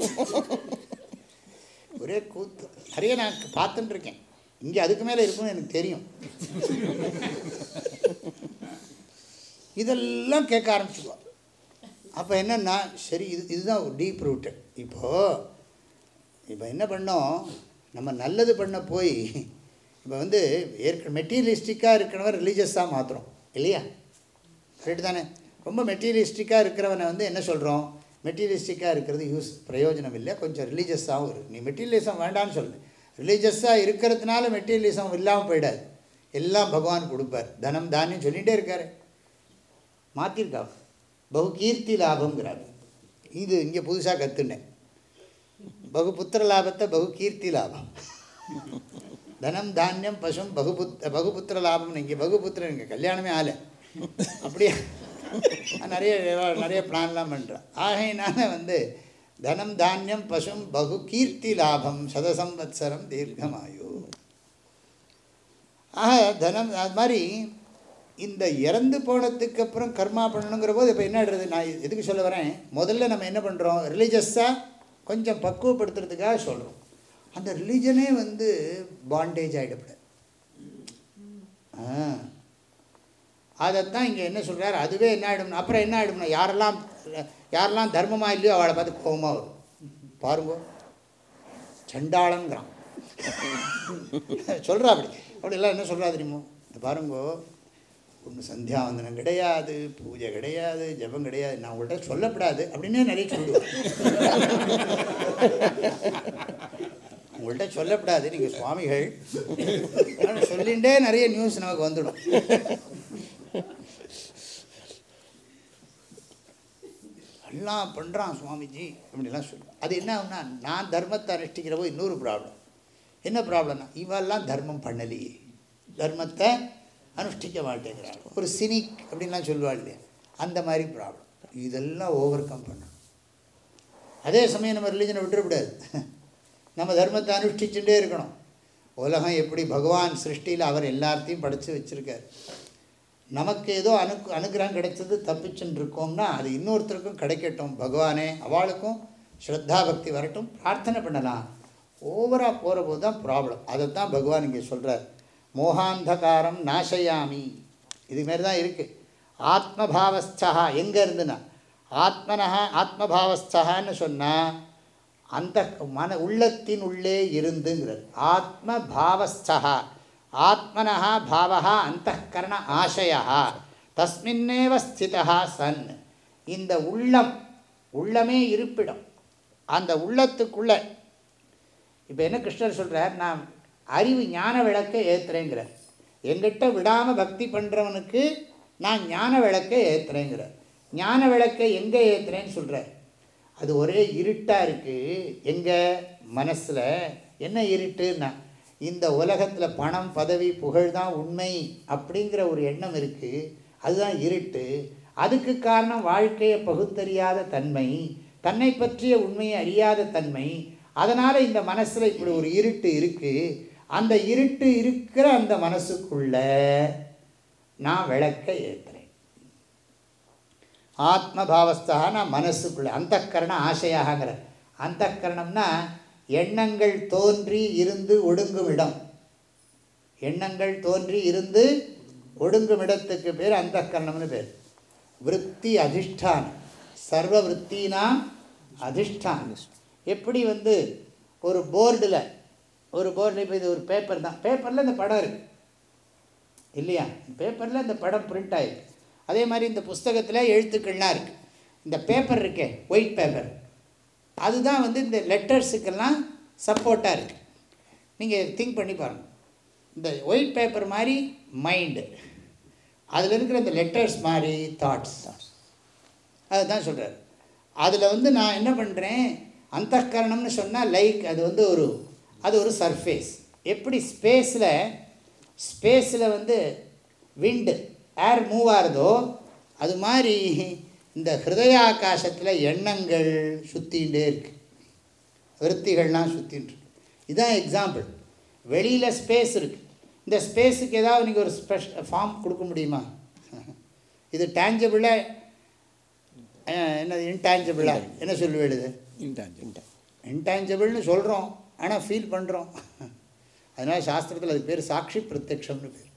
ஒரே கூத்து. நிறைய நான் பார்த்துட்டுருக்கேன். இங்கே அதுக்கு மேலே இருக்குன்னு எனக்கு தெரியும். இதெல்லாம் கேட்க ஆரம்பிச்சுக்குவா. அப்போ என்னென்னா, சரி இதுதான் ஒரு டீப் ரூட்டட். இப்போ என்ன பண்ணோம், நம்ம நல்லது பண்ண போய் இப்போ மெட்டீரியலிஸ்டிக்காக இருக்கிறவன் ரிலீஜியஸாக மாற்றுறோம் இல்லையா? கரெக்டு தானே? ரொம்ப மெட்டீரியலிஸ்டிக்காக இருக்கிறவனை என்ன சொல்கிறோம், மெட்டீரியலிஸ்டிக்காக இருக்கிறது பிரயோஜனம் இல்லை, கொஞ்சம் ரிலீஜியஸாகவும் இருக்குது. நீ மெட்டீரியலிசம் வேண்டான்னு சொல்லு, ரிலீஜியஸாக இருக்கிறதுனால மெட்டீரியலிசம் இல்லாமல் போயிடாது. எல்லாம் பகவான் கொடுப்பார். தனம் தானியம் சொல்லிகிட்டே இருக்கார். மாற்றிருக்காங்க பகு கீர்த்தி லாபங்கிறார். இது இங்கே புதுசாக கற்றுனேன். பகுபுத்திர லாபத்தை பகு கீர்த்தி லாபம். தனம் தானியம் பசும் பகுபுத்திர லாபம்னு. இங்கே பகுபுத்திரன் இங்கே கல்யாணமே ஆலை அப்படியே நிறைய பிளான்லாம் பண்ணுறான். ஆகையினால தனம் தானியம் பசும் பகு கீர்த்தி லாபம் சதசம்வத்சரம் தீர்க்கமாயு. ஆக தனம் அது மாதிரி இந்த இறந்து போனதுக்கு அப்புறம் கர்மா பண்ணணுங்கிற போது இப்போ என்ன ஆடுறது, நான் எதுக்கு சொல்ல வரேன், முதல்ல நம்ம என்ன பண்ணுறோம், ரிலீஜியஸாக கொஞ்சம் பக்குவப்படுத்துறதுக்காக சொல்கிறோம். அந்த ரிலீஜனே பாண்டேஜ் ஆகிடப்படாது. அதைத்தான் இங்கே என்ன சொல்கிறார், அதுவே என்ன ஆகிடும்னா அப்புறம் என்ன ஆகிடும்னா யாரெல்லாம் தர்மமாக இல்லையோ அவளை பார்த்து கோபமாக வரும். பாருங்க சண்டாளங்கிறான் சொல்கிறா. அப்படிலாம் என்ன சொல்கிறா தெரியுமோ, பாருங்கோ ஒன்றும் சந்தியாவந்தனம் கிடையாது, பூஜை கிடையாது, ஜபம் கிடையாது, நான் உங்கள்கிட்ட சொல்லப்படாது அப்படின்னே நிறைய சொல்லுவேன். உங்கள்கிட்ட சொல்லப்படாது, நீங்கள் சுவாமிகள் சொல்லிகிட்டே நிறைய நியூஸ் நமக்கு வந்துடும். எல்லாம் பண்ணுறான் சுவாமிஜி அப்படின்லாம் சொல்லுவேன். அது என்ன ஆகுனா, நான் தர்மத்தை அனுஷ்டிக்கிறப்போ இன்னொரு ப்ராப்ளம். என்ன ப்ராப்ளம்னா, இவெல்லாம் தர்மம் பண்ணலையே, தர்மத்தை அனுஷ்டிக்க மாட்டேங்கிறாள், ஒரு சினிக் அப்படின்லாம் சொல்லுவாள் இல்லையா, அந்த மாதிரி ப்ராப்ளம். இதெல்லாம் ஓவர் கம் பண்ணணும். அதே சமயம் நம்ம ரிலீஜனை விட்டுறக்கூடாது, நம்ம தர்மத்தை அனுஷ்டிச்சுட்டே இருக்கணும். உலகம் எப்படி பகவான் சிருஷ்டியில் அவர் எல்லாத்தையும் படைத்து வச்சுருக்கார். நமக்கு ஏதோ அனுகிரகம் கிடைச்சது தப்பிச்சுன்னு இருக்கோம்னா அது இன்னொருத்தருக்கும் கிடைக்கட்டும், பகவானே அவளுக்கும் ஸ்ரத்தா பக்தி வரட்டும், பிரார்த்தனை பண்ணலாம். ஓவராக போகிற போது தான் ப்ராப்ளம். அதைத்தான் பகவான் இங்கே சொல்கிறார். மோகாந்தகாரம் நாசயாமி, இதுமாரி தான் இருக்குது. ஆத்மபாவஸ்தா எங்கே இருந்துன்னா, ஆத்மபாவஸ்தான்னு சொன்னால் அந்த உள்ளத்தின் உள்ளே இருந்துங்கிறது. ஆத்மபாவஸ்தா ஆத்மனஹா பாவஹா அந்தఃகரண ஆசயா தஸ்மின்னேவ ஸ்திதா சன். இந்த உள்ளமே இருப்பிடம். அந்த உள்ளத்துக்குள்ளே இப்போ என்ன கிருஷ்ணர் சொல்கிறார், நான் அறிவு ஞான விளக்கை ஏற்றுறேங்கிறார். எங்கிட்ட விடாமல் பக்தி பண்ணுறவனுக்கு நான் ஞான விளக்கை ஏற்றுறேங்கிறார். ஞான விளக்கை எங்கே ஏற்றுறேன்னு சொல்கிறார். அது ஒரே இருட்டாக இருக்குது. எங்கள் மனசில் என்ன இருட்டுன்னா, இந்த உலகத்தில் பணம் பதவி புகழ் தான் உண்மை அப்படிங்கிற ஒரு எண்ணம் இருக்குது. அதுதான் இருட்டு. அதுக்கு காரணம் வாழ்க்கையை பகுத்தறியாத தன்மை, தன்னை பற்றிய உண்மையை அறியாத தன்மை. அதனால் இந்த மனசில் இப்படி ஒரு இருட்டு இருக்குது. அந்த இருட்டு இருக்கிற அந்த மனசுக்குள்ள நான் விளக்கை ஏற்றுறேன். ஆத்மபாவஸ்தா நான் மனசுக்குள்ள, அந்தఃகரண ஆசையாகங்கிற. அந்தःகரணம்னா எண்ணங்கள் தோன்றி இருந்து ஒடுங்கும் இடம். எண்ணங்கள் தோன்றி இருந்து ஒடுங்கும் இடத்துக்கு பேர் அந்தःகரணம்னு பேர். விருத்தி அதிஷ்டானம், சர்வ விற்த்தினாம் அதிஷ்டானம். எப்படி ஒரு போர்டில் இப்போ இது ஒரு பேப்பர் தான், பேப்பரில் இந்த படம் இருக்குது இல்லையா, பேப்பரில் இந்த படம் பிரிண்ட் ஆகிருக்கு. அதே மாதிரி இந்த புஸ்தகத்தில் எழுத்துக்கள்லாம் இருக்குது. இந்த பேப்பர் இருக்கே, ஒயிட் பேப்பர், அதுதான் இந்த லெட்டர்ஸுக்கெல்லாம் சப்போர்ட்டாக இருக்குது. நீங்கள் திங்க் பண்ணி பாருங்கள். இந்த ஒயிட் பேப்பர் மாதிரி மைண்டு, அதில் இருக்கிற இந்த லெட்டர்ஸ் மாதிரி தாட்ஸ். அதுதான் சொல்கிறார். அதில் நான் என்ன பண்ணுறேன், அந்தःகரணம்னு சொன்னால் லைக் அது ஒரு சர்ஃபேஸ். எப்படி ஸ்பேஸில் விண்டு ஏர் மூவ் ஆகுதோ அது மாதிரி இந்த ஹிருதயாகாசத்தில் எண்ணங்கள் சுற்றிகிட்டே இருக்குது, விருத்திகள்லாம் சுற்றின்னு இருக்கு. இதுதான் எக்ஸாம்பிள். வெளியில் ஸ்பேஸ் இருக்குது. இந்த ஸ்பேஸுக்கு ஏதாவது நீங்கள் ஒரு ஃபார்ம் கொடுக்க முடியுமா? இது டேஞ்சபிளாக என்னது, இன்டேஞ்சபிளாக என்ன சொல்லுவேடுது? இன்டேஞ்சபிள்னு சொல்கிறோம், ஆனால் ஃபீல் பண்ணுறோம். அதனால் சாஸ்திரத்தில் அது பேர் சாட்சி பிரத்யக்ஷம்னு பேர்.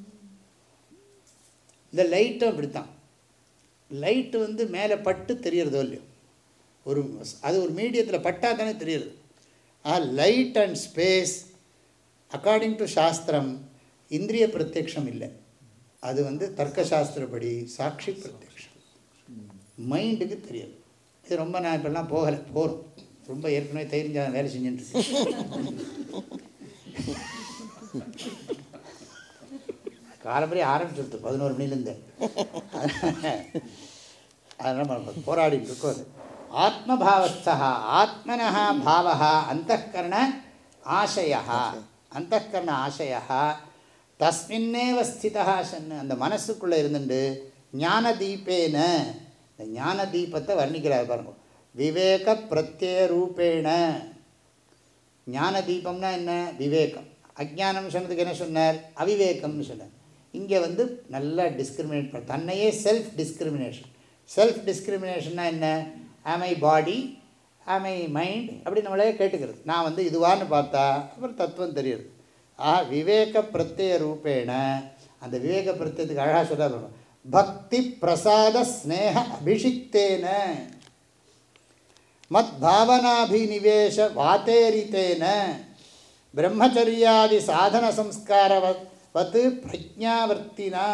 இந்த லைட்டும் அப்படித்தான். லைட்டு மேலே பட்டு தெரியறதோ இல்லையோ, அது ஒரு மீடியத்தில் பட்டால் தானே தெரியுது. Light and space according to சாஸ்திரம் இந்திரிய பிரத்யக்ஷம் இல்லை. அது தர்க்கசாஸ்திரப்படி சாட்சி பிரத்யக்ஷம், மைண்டுக்கு தெரியாது. இது ரொம்ப நான் இப்போல்லாம் போகிறோம், ரொம்ப ஏற்கனவே தெரிஞ்ச வேலை செஞ்சுட்டு காலம்பரிய ஆரம்பிச்சுடுது 11 மணிலேருந்து. அதனால் நம்ம போராடிட்டு இருக்கோம். அது ஆத்மபாவஸ்தா ஆத்மனஹா பாவா அந்தఃகரண ஆசயா அந்தःகரண ஆசயா தஸ்மின்னேவ ஸ்திதா சன். அந்த மனசுக்குள்ளே இருந்துட்டு ஞான தீபேன, இந்த ஞான தீபத்தை வர்ணிக்கிறார் பாருங்க. விவேக பிரத்யே ரூபேண. ஞான தீபம்னா என்ன? விவேகம். அஜ்ஞானம் சொன்னதுக்கு என்ன சொன்னார்? அவிவேகம்னு சொன்னார். இங்கே நல்லா டிஸ்கிரிமினேட் பண்ண, தன்னையே செல்ஃப் டிஸ்கிரிமினேஷன். செல்ஃப் டிஸ்கிரிமினேஷன்னா என்ன? ஆம் ஐ பாடி, ஆம் ஐ மைண்ட், அப்படி நம்மளே கேட்டுக்கிறது. நான் இதுவான்னு பார்த்தா அப்புறம் தத்துவம் தெரியுது. விவேக பிரத்ய ரூபேண. அந்த விவேக பிரத்யத்துக்கு அழகாக சொல்ல பக்தி பிரசாத ஸ்நேக அபிஷிக்தேன மத் பாவனாபிநிவேஷ வாத்தேரித்தேன பிரம்மச்சரியாதி சாதன சம்ஸ்காரவத் பிரஜாவர்த்தினா.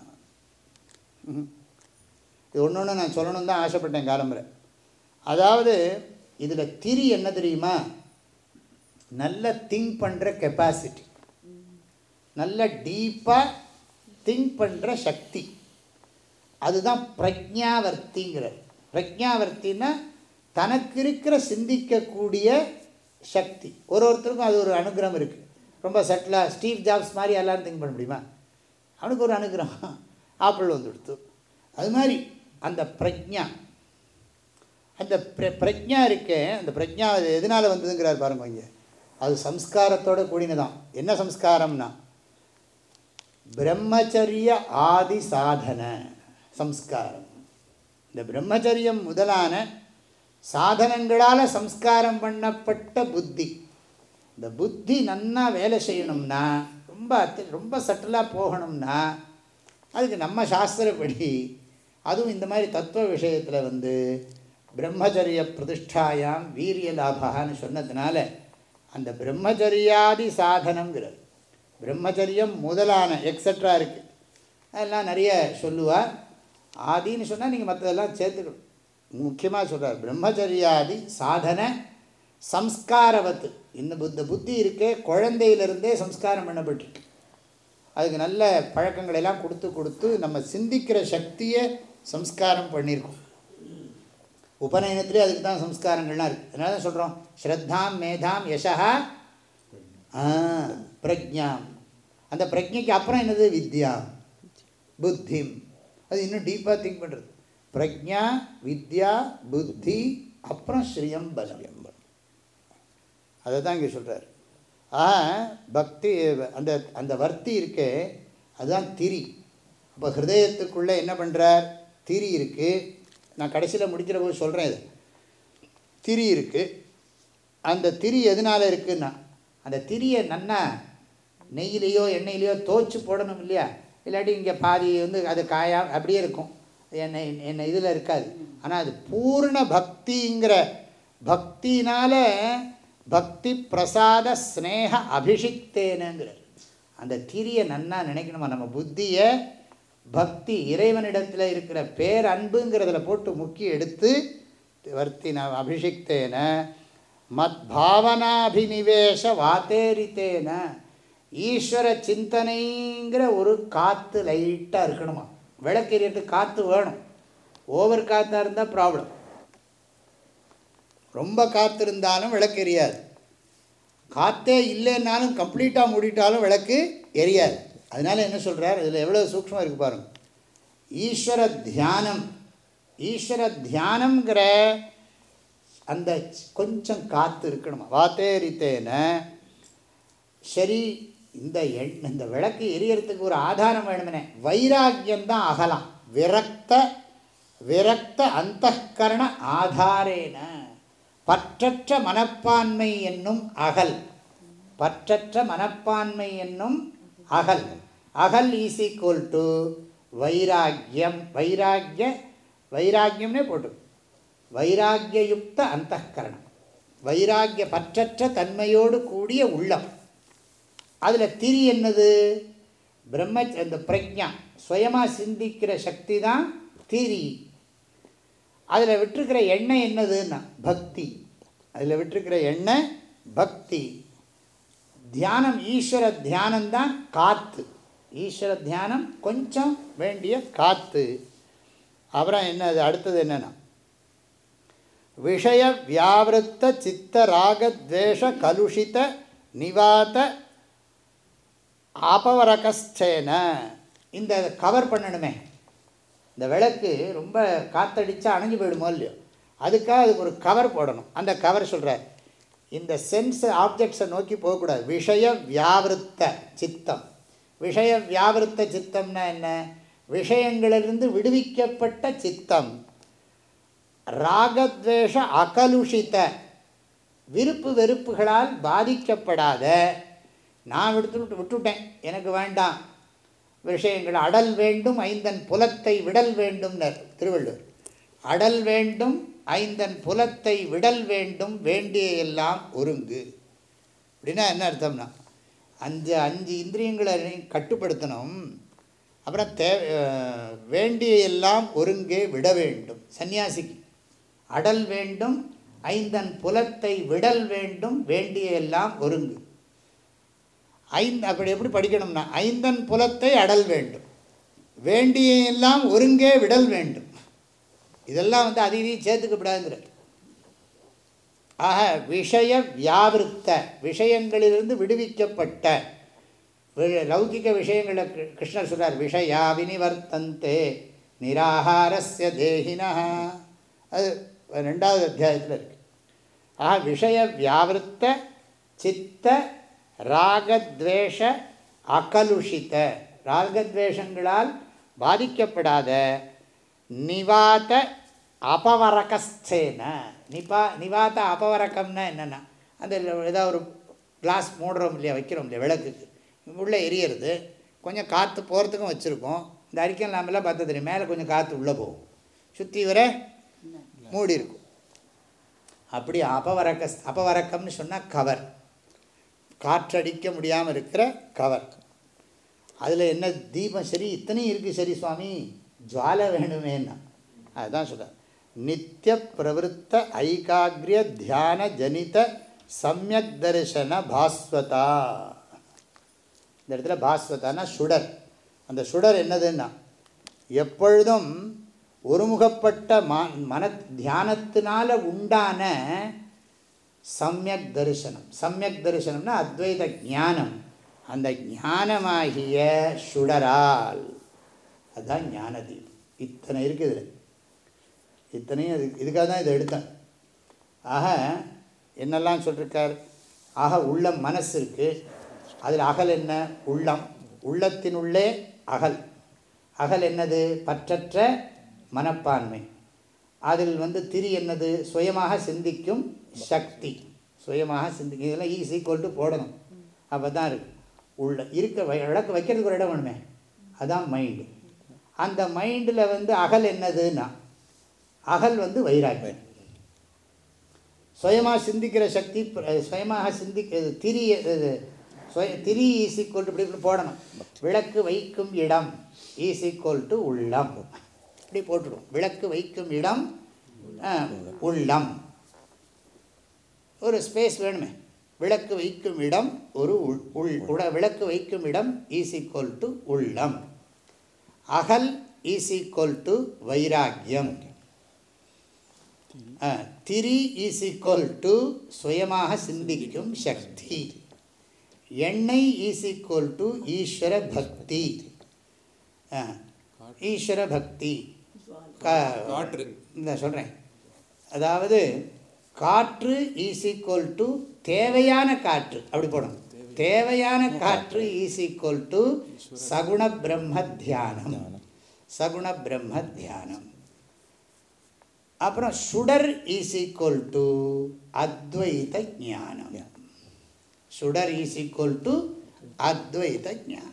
இது ஒன்று நான் சொல்லணும்னு தான் ஆசைப்பட்டேன் காலம்பரை. அதாவது இதில் திரி என்ன தெரியுமா? நல்ல திங்க் பண்ணுற கெப்பாசிட்டி, நல்ல டீப்பாக திங்க் பண்ணுற சக்தி, அதுதான் பிரஜாவர்த்திங்கிறார். பிரஜாவர்த்தின்னா தனக்கு இருக்கிற சிந்திக்கக்கூடிய சக்தி. ஒருத்தருக்கும் அது ஒரு அனுகிரகம் இருக்குது. ரொம்ப சட்டிலாக ஸ்டீவ் ஜாப்ஸ் மாதிரி எல்லாரும் திங்க் பண்ண முடியுமா? அவனுக்கு ஒரு அனுகிரகம், ஆப்பிள் கொடுத்து. அது மாதிரி அந்த பிரஜா, அந்த பிரஜா இருக்கே, அந்த பிரஜா எதனால் வந்ததுங்கிறார் பாருங்க. இங்கே அது சம்ஸ்காரத்தோடு கூடினதான். என்ன சம்ஸ்காரம்னா பிரம்மச்சரிய ஆதி சாதன சம்ஸ்காரம். இந்த பிரம்மச்சரியம் முதலான சாதனங்களால் சம்ஸ்காரம் பண்ணப்பட்ட புத்தி. இந்த புத்தி நன்னா வேலை செய்யணும்னா, ரொம்ப சட்டலாக போகணும்னா, அதுக்கு நம்ம சாஸ்திரப்படி, அதுவும் இந்த மாதிரி தத்துவ விஷயத்தில் பிரம்மச்சரிய பிரதிஷ்டாயாம் வீரிய லாபான்னு சொன்னதுனால அந்த பிரம்மச்சரியாதி சாதனங்கிறது, பிரம்மச்சரியம் முதலான எக்ஸட்ரா இருக்குது. அதெல்லாம் நிறைய சொல்லுவார். ஆதின்னு சொன்னால் நீங்கள் மற்றதெல்லாம் சேர்த்துக்கணும். முக்கியமாக சொல்கிறார் பிரம்மச்சரியாதி சாதன சம்ஸ்காரவத்து. இந்த புத்தி இருக்கே, குழந்தையிலிருந்தே சம்ஸ்காரம் பண்ணப்பட்டிருக்கு. அதுக்கு நல்ல பழக்கங்களெல்லாம் கொடுத்து நம்ம சிந்திக்கிற சக்தியை சம்ஸ்காரம் பண்ணியிருக்கோம். உபநயனத்திலே அதுக்கு தான் சம்ஸ்காரங்கள்லாம் இருக்குது. அதனால தான் சொல்கிறோம் ஸ்ரத்தாம் மேதாம் யசா பிரஜாம். அந்த பிரஜைக்கு அப்புறம் என்னது? வித்யா புத்திம். அது இன்னும் டீப்பாக திங்க் பண்ணுறது. பிரஜா வித்யா புத்தி அப்புறம் ஸ்ரீயம் பலம். அதை தான் இங்கே சொல்கிறார். பக்தி அந்த அந்த வர்த்தி இருக்கே, அதுதான் திரி. அப்போ ஹிருதயத்துக்குள்ளே என்ன பண்ணுறார்? திரி இருக்குது. நான் கடைசியில் முடிக்கிற போது சொல்கிறேன். இது திரி இருக்குது. அந்த திரி எதனால் இருக்குன்னா, அந்த திரியை நன்னா நெய்யிலையோ எண்ணெயிலையோ தோய்ச்சி போடணும் இல்லையா? இல்லாட்டி இங்கே பாதி அது காயா அப்படியே இருக்கும், எண்ணெய் இதில் இருக்காது. ஆனால் அது பூர்ண பக்திங்கிற பக்தினால் பக்தி பிரசாத ஸ்நேக அபிஷிக்தேனுங்கிறார். அந்த திரியை நன்னா நினைக்கணுமா? நம்ம புத்தியை பக்தி இறைவனிடத்தில் இருக்கிற பேரன்புங்கிறதுல போட்டு முக்கிய எடுத்து வர்த்தின அபிஷிக்தேன மத் பாவனாபிநிவேஷ வாத்தேரித்தேன. ஈஸ்வர சிந்தனைங்கிற ஒரு காற்று லைட்டாக இருக்கணுமா? விளக்கெரியத்துக்கு காற்று வேணும். ஓவர் காற்றாக இருந்தால் ப்ராப்ளம். ரொம்ப காற்று இருந்தாலும் விளக்கு எரியாது. காற்றே இல்லைன்னாலும் கம்ப்ளீட்டாக மூடிட்டாலும் விளக்கு எரியாது. அதனால் என்ன சொல்கிறார்? இதில் எவ்வளோ சூக்ஷ்மம் இருக்குது பாருங்கள். ஈஸ்வர தியானம், ஈஸ்வர தியானம்ங்கிற அந்த கொஞ்சம் காற்று இருக்கணுமா? வாத்தேரித்தேன. சரி, இந்த விளக்கு எரியறதுக்கு ஒரு ஆதாரம் வேணுமே. வைராக்கியம்தான் அகலாம். விரக்த அந்தఃகரண ஆதாரேன. பற்றற்ற மனப்பான்மை என்னும் அகல். பற்றற்ற மனப்பான்மை என்னும் அகல். அகல் ஈஸ் ஈக்குவல் டு வைராக்கியம். வைராக்கியம்னே போட்டு வைராக்கியயுக்த அந்தఃகரணம். வைராக்கிய பற்றற்ற தன்மையோடு கூடிய உள்ளம். அதில் திரி என்னது? அந்த பிரஜா சுயமாக சிந்திக்கிற சக்தி தான் திரி. அதில் விட்டுருக்கிற எண்ணெய் என்னதுன்னா பக்தி. அதில் விட்டுருக்கிற எண்ணெய் பக்தி. தியானம், ஈஸ்வர தியானம்தான் காற்று. ஈஸ்வர தியானம் கொஞ்சம் வேண்டிய காற்று. அப்புறம் என்ன, அது அடுத்தது என்னென்னா, விஷய வியாவிருத்த சித்த ராகத்வேஷ கலுஷித நிவாத அபவரகஸ்தேன. இந்த கவர் பண்ணணுமே, இந்த விளக்கு ரொம்ப காற்றடிச்சா அணைஞ்சு போயிடுமோ இல்லையோ, அதுக்காக அதுக்கு ஒரு கவர் போடணும். அந்த கவர் சொல்கிறார், இந்த சென்ஸ் ஆப்ஜெக்ட்ஸை நோக்கி போகக்கூடாது. விஷய வியாவிருத்த சித்தம். விஷய வியாவிருத்த சித்தம்னா என்ன? விஷயங்களிலிருந்து விடுவிக்கப்பட்ட சித்தம். ராகத்வேஷ அகலுஷித, விருப்பு வெறுப்புகளால் பாதிக்கப்படாத, நான் விட்டுட்டேன், எனக்கு வேண்டாம் விஷயங்கள், அடல் வேண்டும் ஐந்தன் புலத்தை விடல் வேண்டும்னர் திருவள்ளுவர். அடல் வேண்டும் ஐந்தன் புலத்தை விடல் வேண்டும், வேண்டிய எல்லாம் ஒருங்கு. அப்படின்னா என்ன அர்த்தம்னா, அஞ்சு இந்திரியங்களை கட்டுப்படுத்தணும். அப்புறம் வேண்டிய எல்லாம் ஒருங்கே விட வேண்டும். சன்னியாசிக்கு அடல் வேண்டும் ஐந்தன் புலத்தை விடல் வேண்டும், வேண்டிய எல்லாம் ஒருங்கு. அப்படி எப்படி படிக்கணும்னா, ஐந்தன் புலத்தை அடல் வேண்டும், வேண்டிய எல்லாம் ஒருங்கே விடல் வேண்டும். இதெல்லாம் அதிகம் சேர்த்துக்கப்படாதுங்கிற. ஆக விஷய வியாவிருத்த, விஷயங்களிலிருந்து விடுவிக்கப்பட்ட, லௌகிக விஷயங்களை கிருஷ்ணர் சொல்றார், விஷயா வினிவர்த்தந்தே நிராகாரஸ்ய தேகினா. அது 2வது அத்தியாயத்தில் இருக்கு. ஆக விஷய வியாவிருத்த சித்த ராகத்வேஷ அகலுஷித, ராகத்வேஷங்களால் பாதிக்கப்படாத, நிவாத அபவரகஸ்தேன. நிவாத அபவரக்கம்னா என்னென்னா, அந்த ஏதாவது ஒரு கிளாஸ் மூடுறோம் இல்லையா, வைக்கிறோம் இல்லையா விளக்குக்கு, உள்ளே எரியறது, கொஞ்சம் காற்று போகிறதுக்கும் வச்சுருக்கோம். இந்த அறிக்கை நாமெல்லாம் பார்த்து தெரியும், மேலே கொஞ்சம் காற்று உள்ளே போகும், சுற்றி வர மூடி இருக்கும். அப்படி அபவரக்கம்னு சொன்னால் கவர், காற்றடிக்க முடியாமல் இருக்கிற கவர். அதில் என்ன தீபம் சரி, இத்தனையும் இருக்குது சரி சுவாமி, ஜுவாலை வேணுமேன்னா அதுதான் சொல்கிறார். நித்திய பிரவருத்த ஐகாகிரிய தியான ஜனித சமயக் தரிசன பாஸ்வதா. இந்த இடத்துல பாஸ்வதானா சுடர். அந்த சுடர் என்னதுன்னா, எப்பொழுதும் ஒருமுகப்பட்ட மன தியானத்தினால உண்டான சமயக் தரிசனம். சமயக் தரிசனம்னா அத்வைத ஞானம். அந்த ஞானமாகிய சுடரால், அதுதான் ஞான தீபம். இத்தனை இருக்குது, இத்தனையும் இதுக்காக தான் இதை எடுத்தேன். ஆக என்னெல்லாம் சொல்லியிருக்கார். ஆக உள்ளம், மனசு இருக்குது, அதில் அகல் என்ன? உள்ளம். உள்ளத்தினுள்ளே அகல். அகல் என்னது? பற்றற்ற மனப்பான்மை. அதில் திரி என்னது? சுயமாக சிந்திக்கும் சக்தி. சுயமாக சிந்திக்கும். இதெல்லாம் ஈஸிக்கொல்ட்டு போடணும், அப்போ தான் இருக்குது. உள்ள இருக்க விளக்கு வைக்கிறதுக்கு ஒரு இடம் வேணுமே, அதுதான் மைண்டு. அந்த மைண்டில் அகல் என்னதுன்னா, அகல் வைராக்கியம். சுயமாக சிந்திக்கிற சக்தி, சுயமாக திரி ஈஸிக்கொல்ட்டு இப்படி இப்படி போடணும். விளக்கு வைக்கும் இடம் ஈஸிக்கொல்ட்டு உள்ளம், இப்படி போட்டுடும். விளக்கு வைக்கும் இடம் உள்ளம், ஒரு ஸ்பேஸ் வேணுமே. விளக்கு வைக்கும் இடம் ஒரு விளக்கு வைக்கும் இடம் ஈஸிக்கொல்ட்டு உள்ளம். அகல் ஈஸிக்கொல்ட்டு வைராக்கியம். திரி ஈஸிக்கொல்ட்டு சுயமாக சிந்திக்கும் சக்தி. எண்ணெய் ஈஸிக்கொல்ட்டு ஈஸ்வர பக்தி. ஈஸ்வர பக்தி சொல்கிறேன். அதாவது காற்று ஈஸிக்கொல்ட்டு தேவையான காற்று, அப்படி போடணும். தேவையான காற்று ஈஸிக்கொல்ட்டு சகுண பிரம்ம தியானம். சகுண பிரம்ம தியானம். அப்புறம் சுடர் ஈஸிக்கொல்ட்டு அத்வைத ஞானம். சுடர் ஈஸிக்கொல்ட்டு அத்வைத ஞானம்.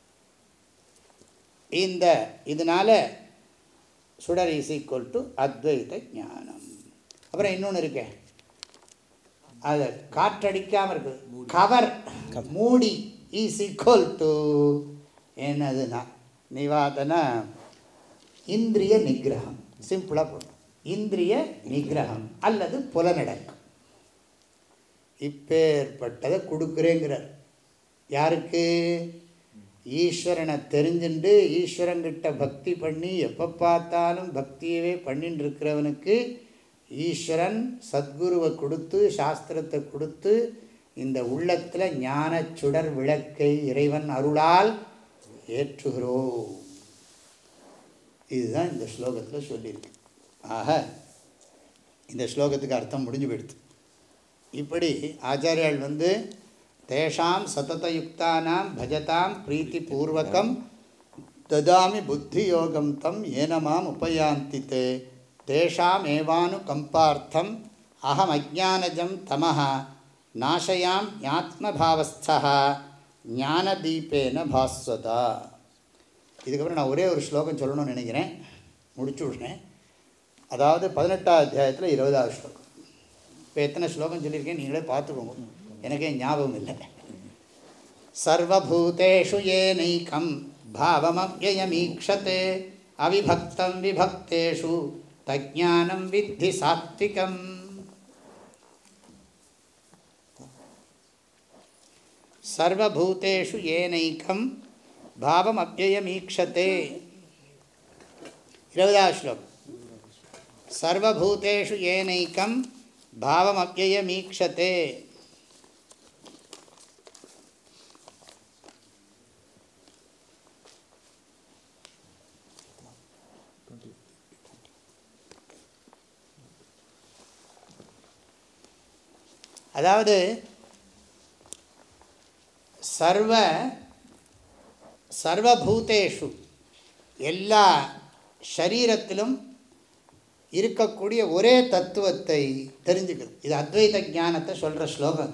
இதனால் சுடர் ஈஸிக்கொல்ட்டு அத்வைத ஞானம். அப்புறம் இன்னொன்று இருக்கேன், அது காற்றடிக்காமல் இருக்குது, கவர், மூடி ஈஸிக்கொல்ட்டு என்னதுன்னா நிவாதனா இந்திரிய நிகிரகம். சிம்பிளாக போடும், இந்திரிய நிகிரகம் அல்லது புலனடக்கம். இப்பேற்பட்டதை கொடுக்குறேங்கிறார். யாருக்கு? ஈஸ்வரனை தெரிஞ்சுண்டு ஈஸ்வரங்கிட்ட பக்தி பண்ணி எப்போ பார்த்தாலும் பக்தியவே பண்ணின்னு இருக்கிறவனுக்கு ஈஸ்வரன் சத்குருவை கொடுத்து சாஸ்திரத்தை கொடுத்து இந்த உள்ளத்தில் ஞான சுடர் விளக்கை இறைவன் அருளால் ஏற்றுகிறோம். இதுதான் இந்த ஸ்லோகத்தில் சொல்லியிருக்கு. ஆக இந்த ஸ்லோகத்துக்கு அர்த்தம் முடிஞ்சு போயிடுது. இப்படி ஆச்சாரியால் தேஷாம் சததயுக்தானாம் பஜதாம் பிரீத்தி பூர்வகம் ததாமி புத்தி யோகம் தம் ஏனமாம் உபயாந்தி தே தேஷாம் ஏவானு கம்பார்த்தம் அகம் அஜானஜம் தமஹ நாசயாம் ஞாத்மபாவஸ்தா ஞானதீபேன பாஸ்வதா. இதுக்கப்புறம் நான் ஒரே ஒரு ஸ்லோகம் சொல்லணும்னு நினைக்கிறேன், முடிச்சு விடுறேன். அதாவது 18ஆம் அத்தியாயத்தில் 20ஆவது ஸ்லோகம். இப்போ எத்தனை ஸ்லோகம் சொல்லியிருக்கேன் நீங்களே பார்த்துக்கோங்க, எனக்கே ஞாபகம் இல்லை. சர்வபூதேஷு ஏனைகம் பாவமவ்யயமீக்ஷதே அவிபக்தம் விபக்தேஷு தஜ்ஞானம் வித்தி சாத்விகம். சர்வபூதேஷு ஏனைகம் பாவமவ்யயமீக்ஷதே. 20ஆவது ஸ்லோகம். சர்வபூதேஷு ஏனைகம் பாவமவ்யயமீக்ஷதே. அதாவது சர்வபூதேஷு எல்லா ஷரீரத்திலும் இருக்கக்கூடிய ஒரே தத்துவத்தை தெரிஞ்சுக்கிறது. இது அத்வைத ஞானத்தை சொல்கிற ஸ்லோகம்.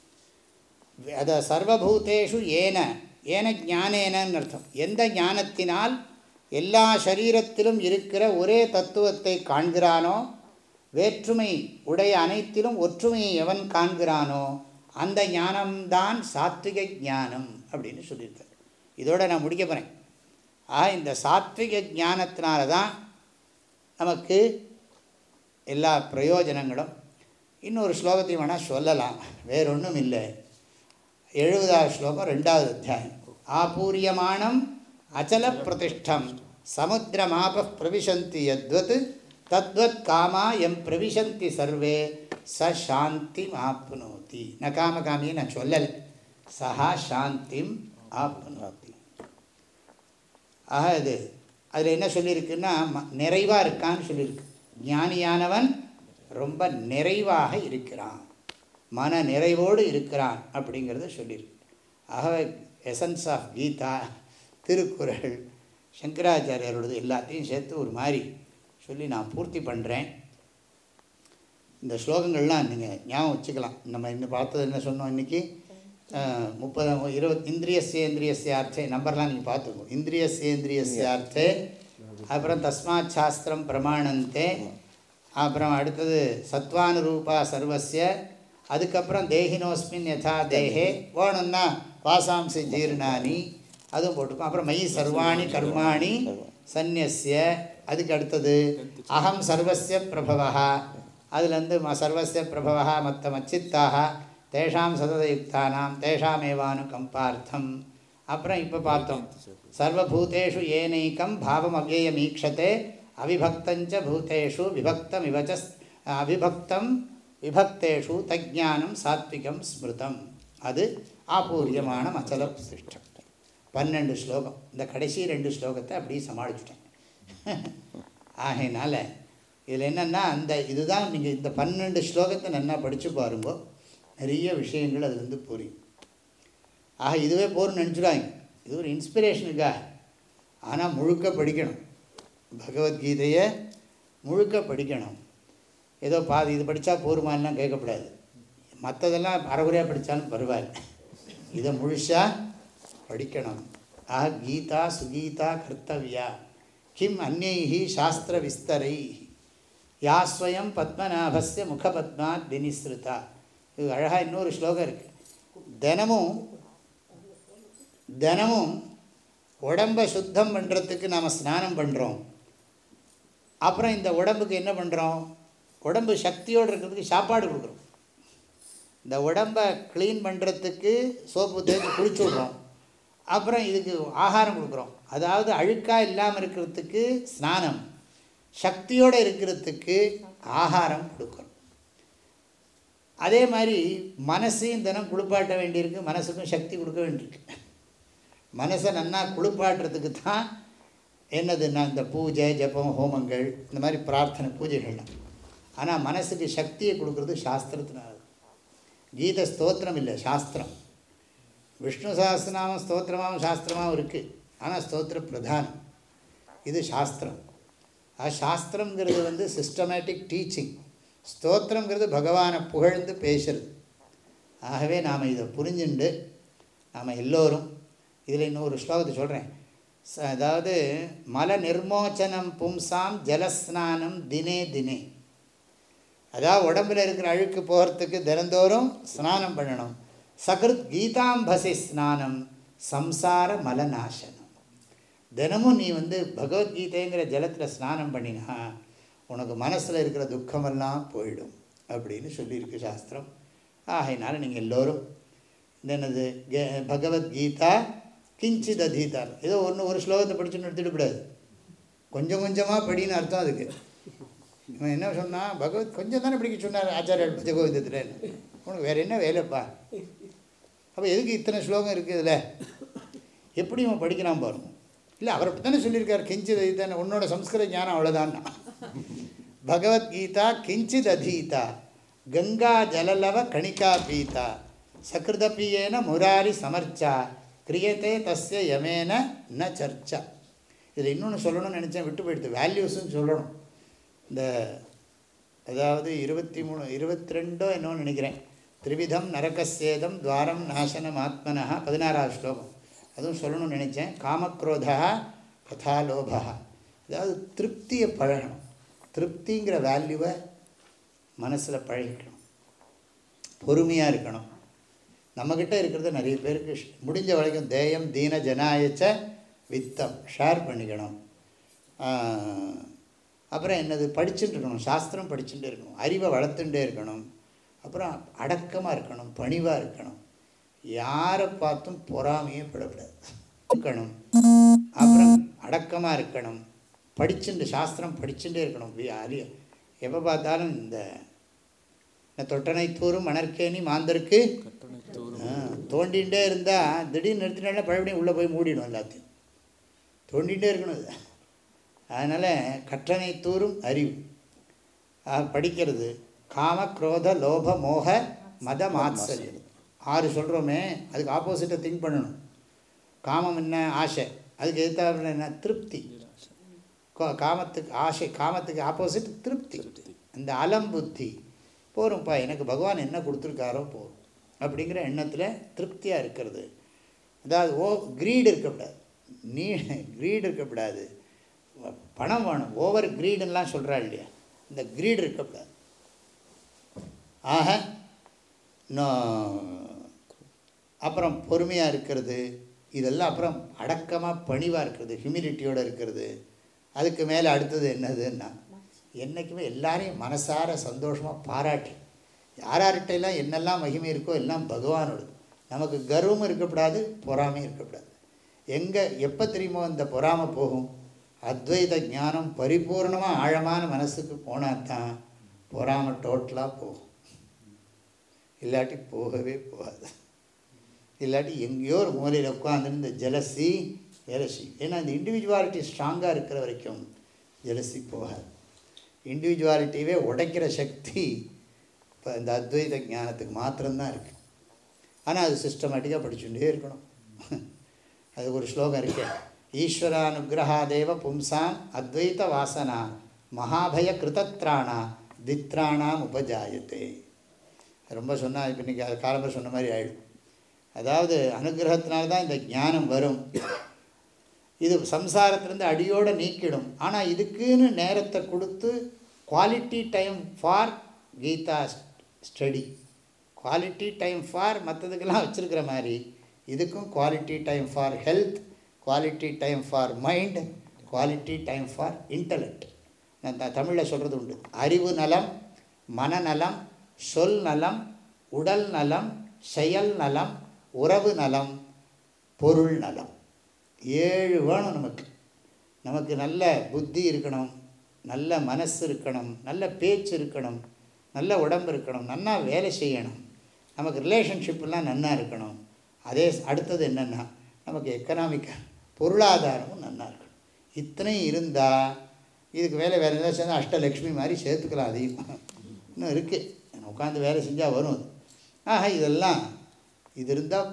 அதை சர்வபூதேஷு ஏன ஞானேனன்னு அர்த்தம். எந்த ஞானத்தினால் எல்லா ஷரீரத்திலும் இருக்கிற ஒரே தத்துவத்தை காண்கிறானோ, வேற்றுமை உடைய அனைத்திலும் ஒற்றுமையை எவன் காண்கிறானோ அந்த ஞானம்தான் சாத்விக ஞானம் அப்படின்னு சொல்லியிருக்கார். இதோடு நான் முடிக்க போகிறேன். இந்த சாத்விக ஞானத்தினால தான் நமக்கு எல்லா பிரயோஜனங்களும். இன்னொரு ஸ்லோகத்தையும் வேணால் சொல்லலாம், வேறொன்றும் இல்லை. 70ஆவது ஸ்லோகம் 2ஆவது அத்தியாயம். ஆபூரியமானம் அச்சல பிரதிஷ்டம் சமுத்திரமாப பிரவிசந்தி யத்வத் தத்வத் காமா எம் பிரவிசந்தி சர்வே ச சாந்திம் ஆப்னோதி. ந காமகாமியை நான் சொல்லலை, சஹா சாந்திம் ஆப்னோதி. ஆக அதில் என்ன சொல்லியிருக்குன்னா நிறைவாக இருக்கான்னு சொல்லியிருக்கு. ஞானியானவன் ரொம்ப நிறைவாக இருக்கிறான், மன நிறைவோடு இருக்கிறான் அப்படிங்கிறத சொல்லியிருக்கு. ஆகவே எசன்ஸ் ஆஃப் கீதா, திருக்குறள், சங்கராச்சாரியாரோடது எல்லாத்தையும் சேர்த்து ஒரு மாதிரி சொல்லி நான் பூர்த்தி பண்ணுறேன். இந்த ஸ்லோகங்கள்லாம் நீங்கள் ஞாபகம் வச்சுக்கலாம். நம்ம இன்னும் பார்த்தது என்ன சொன்னோம் இன்றைக்கி 20 இந்திரியஸ்யேந்திரியஸ்யார்த்தே நம்பர்லாம் நீங்கள் பார்த்துக்கோ. இந்திரியஸ்யேந்திரியஸ்யார்த்தே, அப்புறம் தஸ்மாத் சாஸ்திரம் பிரமாணந்தே, அப்புறம் அடுத்தது சத்வானுரூபா சர்வஸ்ய, அதுக்கப்புறம் தேஹினோஸ்மின் யதா தேஹே வேணும்னா வாசாம்சி ஜீர்ணானி அதுவும் போட்டுக்கும். அப்புறம் மயி சர்வாணி கர்மாணி சந்நியஸ்ய, அதுக்கு அடுத்தது அகம் சர்வஸ்ய பிரபவா, அதுலேருந்து சர்வஸ்ய பிரபவா மத்த மச்சித்தாக தேஷாம் சததயுக்தானாம் தேஷாமேவானு கம்பார்த்தம். அப்புறம் இப்போ பார்த்தோம் சர்வபூதேஷு ஏனைக்கம் பாவம் அவ்யயமீக்ஷதே அவிபக்தஞ்ச பூதேஷு விபக்தம் இவச்ச அவிபக்தம் விபக்தேஷு தஜ்ஞானம் சாத்விகம் ஸ்மிருதம். அது ஆபூரியமான அச்சல சிஷ்டம். 12 ஸ்லோகம். இந்த கடைசி 2 ஸ்லோகத்தை அப்படியே சமாளிச்சுட்டேன். ஆகையினால இதில் என்னென்னா இதுதான் நீங்கள் இந்த 12 ஸ்லோகத்தை நல்லா படித்து பாருங்கோ, நிறைய விஷயங்கள் அது புரியும். ஆக இதுவே போர்னு நினச்சிடுவாங்க, இது ஒரு இன்ஸ்பிரேஷனுக்காக. ஆனால் முழுக்க படிக்கணும், பகவத்கீதையை முழுக்க படிக்கணும். ஏதோ பாதி இது படித்தா போருமானலாம் கேட்கக்கூடாது. மற்றதெல்லாம் அரைகுறையாக படித்தாலும் பரவாயில்ல, இதை முழுசாக படிக்கணும். ஆக கீதா சுகீதா கர்த்தவியா கிம் அந்நைஹி சாஸ்திர விஸ்தரை யா ஸ்வயம் பத்மநாபஸ்ய முகபத்மாத் வினிஸ்ருதா. இது அழகாக இன்னொரு ஸ்லோகம் இருக்குது. தினமும் உடம்பை சுத்தம் பண்ணுறதுக்கு நாம் ஸ்நானம் பண்ணுறோம். அப்புறம் இந்த உடம்புக்கு என்ன பண்ணுறோம், உடம்பு சக்தியோடு இருக்கிறதுக்கு சாப்பாடு கொடுக்குறோம். இந்த உடம்பை க்ளீன் பண்ணுறதுக்கு சோப்பு தேய்ச்சி குளிச்சு விட்றோம். அப்புறம் இதுக்கு ஆகாரம் கொடுக்குறோம். அதாவது அழுக்காக இல்லாமல் இருக்கிறதுக்கு ஸ்நானம், சக்தியோடு இருக்கிறதுக்கு ஆகாரம் கொடுக்குறோம். அதே மாதிரி மனசையும் தினம் குளிப்பாட்ட வேண்டியிருக்கு, மனசுக்கும் சக்தி கொடுக்க வேண்டியிருக்கு. மனசை நன்னா குளிப்பாட்டுறதுக்கு தான் என்னதுன்னா இந்த பூஜை, ஜபம், ஹோமங்கள், இந்த மாதிரி பிரார்த்தனை பூஜைகள்லாம். ஆனால் மனசுக்கு சக்தியை கொடுக்குறது சாஸ்திரத்தினால. கீதை ஸ்தோத்திரம் இல்லை, சாஸ்திரம். விஷ்ணு சஹஸ்ரநாமம் ஸ்தோத்திரமாகவும் சாஸ்திரமாகவும் இருக்குது, ஆனால் ஸ்தோத்திர பிரதானம். இது சாஸ்திரம். சாஸ்திரங்கிறது சிஸ்டமேட்டிக் டீச்சிங். ஸ்தோத்திரங்கிறது பகவானை புகழ்ந்து பேசுறது. ஆகவே நாம் இதை புரிஞ்சுண்டு நாம் எல்லோரும் இதில் இன்னொரு ஸ்லோகத்தை சொல்கிறேன். அதாவது மல நிர்மோச்சனம் பும்சாம் ஜலஸ்நானம் தினே தினே. அதாவது உடம்பில் இருக்கிற அழுக்கு போகிறதுக்கு தினந்தோறும் ஸ்நானம் பண்ணணும். சகிருத் கீதாம்பசி ஸ்நானம் சம்சார மலநாசனம். தினமும் நீ பகவத்கீதைங்கிற ஜலத்தில் ஸ்நானம் பண்ணினா உனக்கு மனசில் இருக்கிற துக்கமெல்லாம் போயிடும் அப்படின்னு சொல்லியிருக்கு சாஸ்திரம். ஆகையினால நீங்கள் எல்லோரும் என்னது பகவத்கீதா கிஞ்சித் அதீதார், ஏதோ ஒரு ஸ்லோகத்தை படிச்சுன்னு எடுத்துடக்கூடாது, கொஞ்சம் கொஞ்சமாக படின்னு அர்த்தம். அதுக்கு இவன் என்ன சொன்னால், பகவத் கொஞ்சம் தானே படிக்க சொன்னார் ஆச்சாரியர் பஞ்சகோவிந்தத்தில், உனக்கு வேறு என்ன வேலைப்பா, அப்போ எதுக்கு இத்தனை ஸ்லோகம் இருக்குது இதில், எப்படி இவன் படிக்கிறான் பாருங்க. இல்லை, அவர் அப்படி தானே சொல்லியிருக்கார், கிஞ்சித் அதீதானே, உன்னோட சம்ஸ்கிருத ஞானம் அவ்வளோதான்னா. பகவத்கீதா கிஞ்சித் அதீதா கங்கா ஜலலவ கணிகா பீதா சகிருதப்பியேன முராரி சமர்ச்சா கிரியத்தே தஸ்ய யமேன ந சர்ச்சா. இதில் இன்னொன்று சொல்லணும்னு நினச்சேன், விட்டு போயிடுது. வேல்யூஸ்ன்னு சொல்லணும். இந்த அதாவது 22 என்னன்னு நினைக்கிறேன். திரிவிதம் நரகசேதம் துவாரம் நாசனம் ஆத்மனா 16வது ஸ்லோகம். அதுவும் சொல்லணும்னு நினச்சேன். காமக்ரோதா கதா லோபா. அதாவது திருப்தியை பழகணும். திருப்திங்கிற வேல்யூவை மனசில் பழகிக்கணும். பொறுமையாக இருக்கணும். நம்மக்கிட்ட இருக்கிறது நிறைய பேருக்கு முடிஞ்ச வரைக்கும் தேயம் தீன ஜனாயச்ச வித்தம் ஷேர் பண்ணிக்கணும். அப்புறம் என்னது, படிச்சுட்டு இருக்கணும், சாஸ்திரம் படிச்சுட்டே இருக்கணும், அறிவை வளர்த்துட்டே இருக்கணும். அப்புறம் அடக்கமாக இருக்கணும், பணிவாக இருக்கணும், யாரை பார்த்தும் பொறாமையே படக்கூடாது இருக்கணும். அப்புறம் அடக்கமாக இருக்கணும், படிச்சுட்டு சாஸ்திரம் படிச்சுட்டே இருக்கணும். எப்போ பார்த்தாலும் இந்த தொட்டனை தூரும் மணற்கேணி மாந்தருக்கு தோண்டிகிட்டே இருந்தால் திடீர்னு நிறுத்தினால பழபடியும் உள்ளே போய் மூடிடும் எல்லாத்தையும். தோண்டிகிட்டே இருக்கணும் இது. அதனால் கற்றனை தூரும் அறிவு படிக்கிறது. காம குரோத லோப மோக மத மாத்சரியம் 6 சொல்கிறோமே, அதுக்கு ஆப்போசிட்டை திங்க் பண்ணணும். காமம் என்ன, ஆசை. அதுக்கு எதிர்த்தாப்புல என்ன, திருப்தி. காமத்துக்கு ஆசை, காமத்துக்கு ஆப்போசிட் திருப்தி. அந்த அலம்புத்தி போரும்ப்பா, எனக்கு பகவான் என்ன கொடுத்துருக்காரோ போகும் அப்படிங்கிற எண்ணத்தில் திருப்தியாக இருக்கிறது. அதாவது க்ரீடு இருக்கக்கூடாது, க்ரீடு இருக்கக்கூடாது. பணம் வேணும், ஓவர் க்ரீடுன்னெலாம் சொல்கிறா இல்லையா, இந்த க்ரீடு இருக்கக்கூடாது. ஆக அப்புறம் பொறுமையாக இருக்கிறது, இதெல்லாம். அப்புறம் அடக்கமாக பணிவாக இருக்கிறது, ஹியூமிலிட்டியோடு இருக்கிறது. அதுக்கு மேலே அடுத்தது என்னதுன்னா, என்றைக்குமே எல்லாரையும் மனசார சந்தோஷமாக பாராட்டி, யார்கிட்டையெல்லாம் என்னெல்லாம் மகிமை இருக்கோ எல்லாம் பகவானோடு. நமக்கு கர்வமும் இருக்கக்கூடாது, பொறாமையும் இருக்கக்கூடாது. எப்போ தெரியுமோ இந்த பொறாமை போகும், அத்வைத ஞானம் பரிபூர்ணமாக ஆழமான மனசுக்கு போனால் தான் பொறாமை டோட்டலாக போகும். இல்லாட்டி போகவே போகாது. இல்லாட்டி எங்கேயோ ஒரு மூலையில் உட்காந்துன்னு இந்த ஜெலசி வேலை செய்யும். ஏன்னா இந்த இண்டிவிஜுவாலிட்டி ஸ்ட்ராங்காக இருக்கிற வரைக்கும் ஜெலசி போகாது. இண்டிவிஜுவாலிட்டியவே உடைக்கிற சக்தி இப்போ இந்த அத்வைத ஞானத்துக்கு மாத்திரம்தான் இருக்குது. ஆனால் அது சிஸ்டமேட்டிக்காக படிச்சுட்டே இருக்கணும். அதுக்கு ஒரு ஸ்லோகம் இருக்கு, ஈஸ்வரானுகிரகாதேவ பும்சாம் அத்வைத வாசனா மகாபய கிருதத்ராணா தித்ராணாம் உபஜாயத்தே. ரொம்ப சொன்னால் இப்போ இன்றைக்கி அது காலம்பரம் சொன்ன மாதிரி ஆகிடும். அதாவது அனுகிரகத்தினால்தான் இந்த ஞானம் வரும். இது சம்சாரத்திலேருந்து அடியோடு நீக்கிடும். ஆனால் இதுக்குன்னு நேரத்தை கொடுத்து quality time for Gita study, quality time for மற்றதுக்கெல்லாம் வச்சுருக்கிற மாதிரி இதுக்கும் quality time for health, quality time for mind, quality time for intellect. நான் தமிழில் சொல்கிறது உண்டு, அறிவு நலம், மனநலம், சொல் நலம், உடல் நலம், செயல் நலம், உறவு நலம், பொருள் நலம். 7 வேணும் நமக்கு. நமக்கு நல்ல புத்தி இருக்கணும், நல்ல மனசு இருக்கணும், நல்ல பேச்சு இருக்கணும், நல்ல உடம்பு இருக்கணும், நன்னா வேலை செய்யணும், நமக்கு ரிலேஷன்ஷிப்லாம் நன்னா இருக்கணும். அதே அடுத்தது என்னென்னா நமக்கு எக்கனாமிக்கல் பொருளாதாரமும் நன்னா இருக்கணும். இத்தனையும் இருந்தால் இதுக்கு வேறு ஏதாவது சேர்ந்து அஷ்டலக்ஷ்மி மாதிரி சேர்த்துக்கலாம். அதையும் இன்னும் இருக்குது, உட்காந்து வேலை செஞ்சால் வரும் அது. ஆக இதெல்லாம் இது இருந்தால்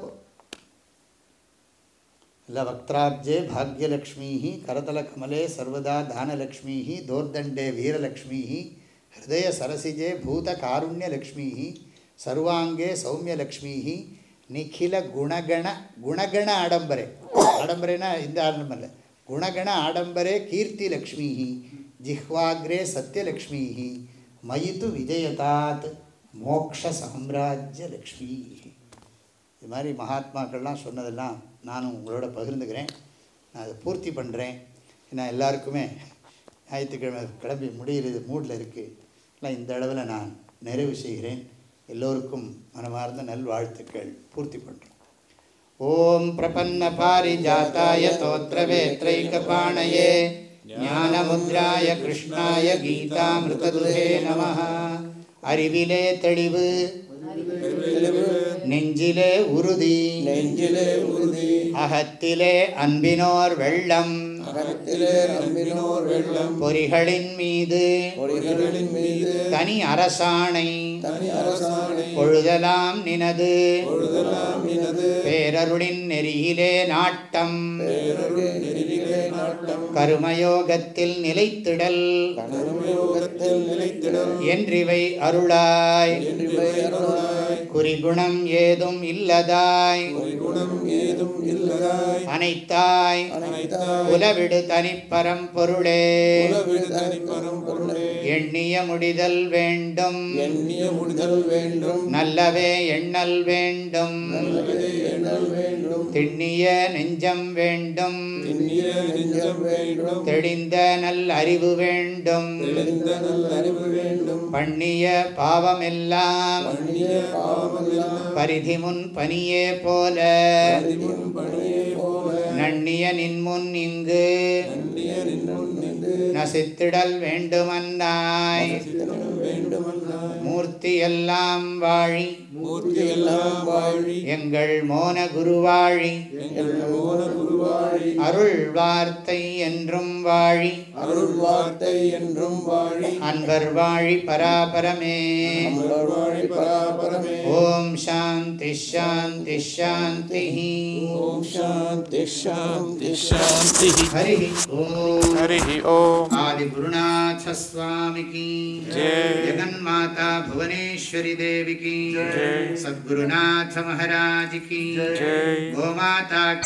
இல்லை. வக்திராப்ஜே பாக்யலக்ஷ்மீ, கரதலகமலே சர்வதா தானலக்ஷ்மீ, தோர்தண்டே வீரலக்ஷ்மீ, ஹிருதய சரசிஜே பூத காருண்யலக்ஷ்மீ, சர்வாங்கே சௌமியலக்ஷ்மீ, நிகில குணகண ஆடம்பரே. ஆடம்பரேனா இந்த ஆடம்பரம் இல்லை, குணகண ஆடம்பரே கீர்த்தி லக்ஷ்மீ, ஜிஹ்வாக்ரே சத்யலக்ஷ்மீ, மயித்து விஜயதாத் மோக்ஷ சாம்ராஜ்ய லக்ஷ்மி. இது மாதிரி மகாத்மாக்கள்லாம் சொன்னதெல்லாம் நானும் உங்களோட பகிர்ந்துக்கிறேன். நான் அதை பூர்த்தி பண்ணுறேன். ஏன்னா எல்லாருக்குமே ஞாயிற்றுக்கிழமை கிளம்பி முடிகிறது மூடில் இருக்குது. இல்லை, இந்த அளவில் நான் நிறைவு செய்கிறேன். எல்லோருக்கும் மனமார்ந்த நல்வாழ்த்துக்கள் பூர்த்தி பண்ணுறோம். ஓம் பிரபன்ன பாரிஜாதாய தோத்ரவேத்ரைகபாணயே ஞானமுத்ராய கிருஷ்ணாய கீதாமிருததுஹே நமः. அறிவிலே தெளிவு, நெஞ்சிலே உறுதி, அகத்திலே அன்பினோர் வெள்ளம், பொறிகளின் மீது தனி அரசாணை, பொழுதலாம் நினது பேரருளின் நெறியிலே நாட்டம், கருமயோகத்தில் நிலைத்திடல் என்றிவை அருளாய். குறிகுணம் ஏதும் இல்லதாய் அனைத்தாய் உலவிடு தனிப்பரம் பொருளே. எண்ணிய முடிதல் வேண்டும், நல்லவே எண்ணல் வேண்டும், திண்ணிய நெஞ்சம் வேண்டும், தெளிந்த நல் அறிவு வேண்டும், பண்ணிய பாவமெல்லாம் பரிதிமுன் பனியே போல நண்ணிய நின்முன் இங்கு நசித்திடல் வேண்டுமன்னாய். மூர்த்தி எல்லாம் வாழி எங்கள் மோன குருவாழி, அருள் வார்த்தை என்றும் வாழி, அன்பர் வாழி பராபரமே. ஓம் சாந்தி சாந்தி சாந்தி. ஹரி ஓம். ஆதி குருநாத சுவாமி கி ஜெய். ஜெகன்மாதா புவனேஸ்வரி தேவி கி ஜெய். சத்குருநாத மகாராஜ் கி ஜெய். கோமாதா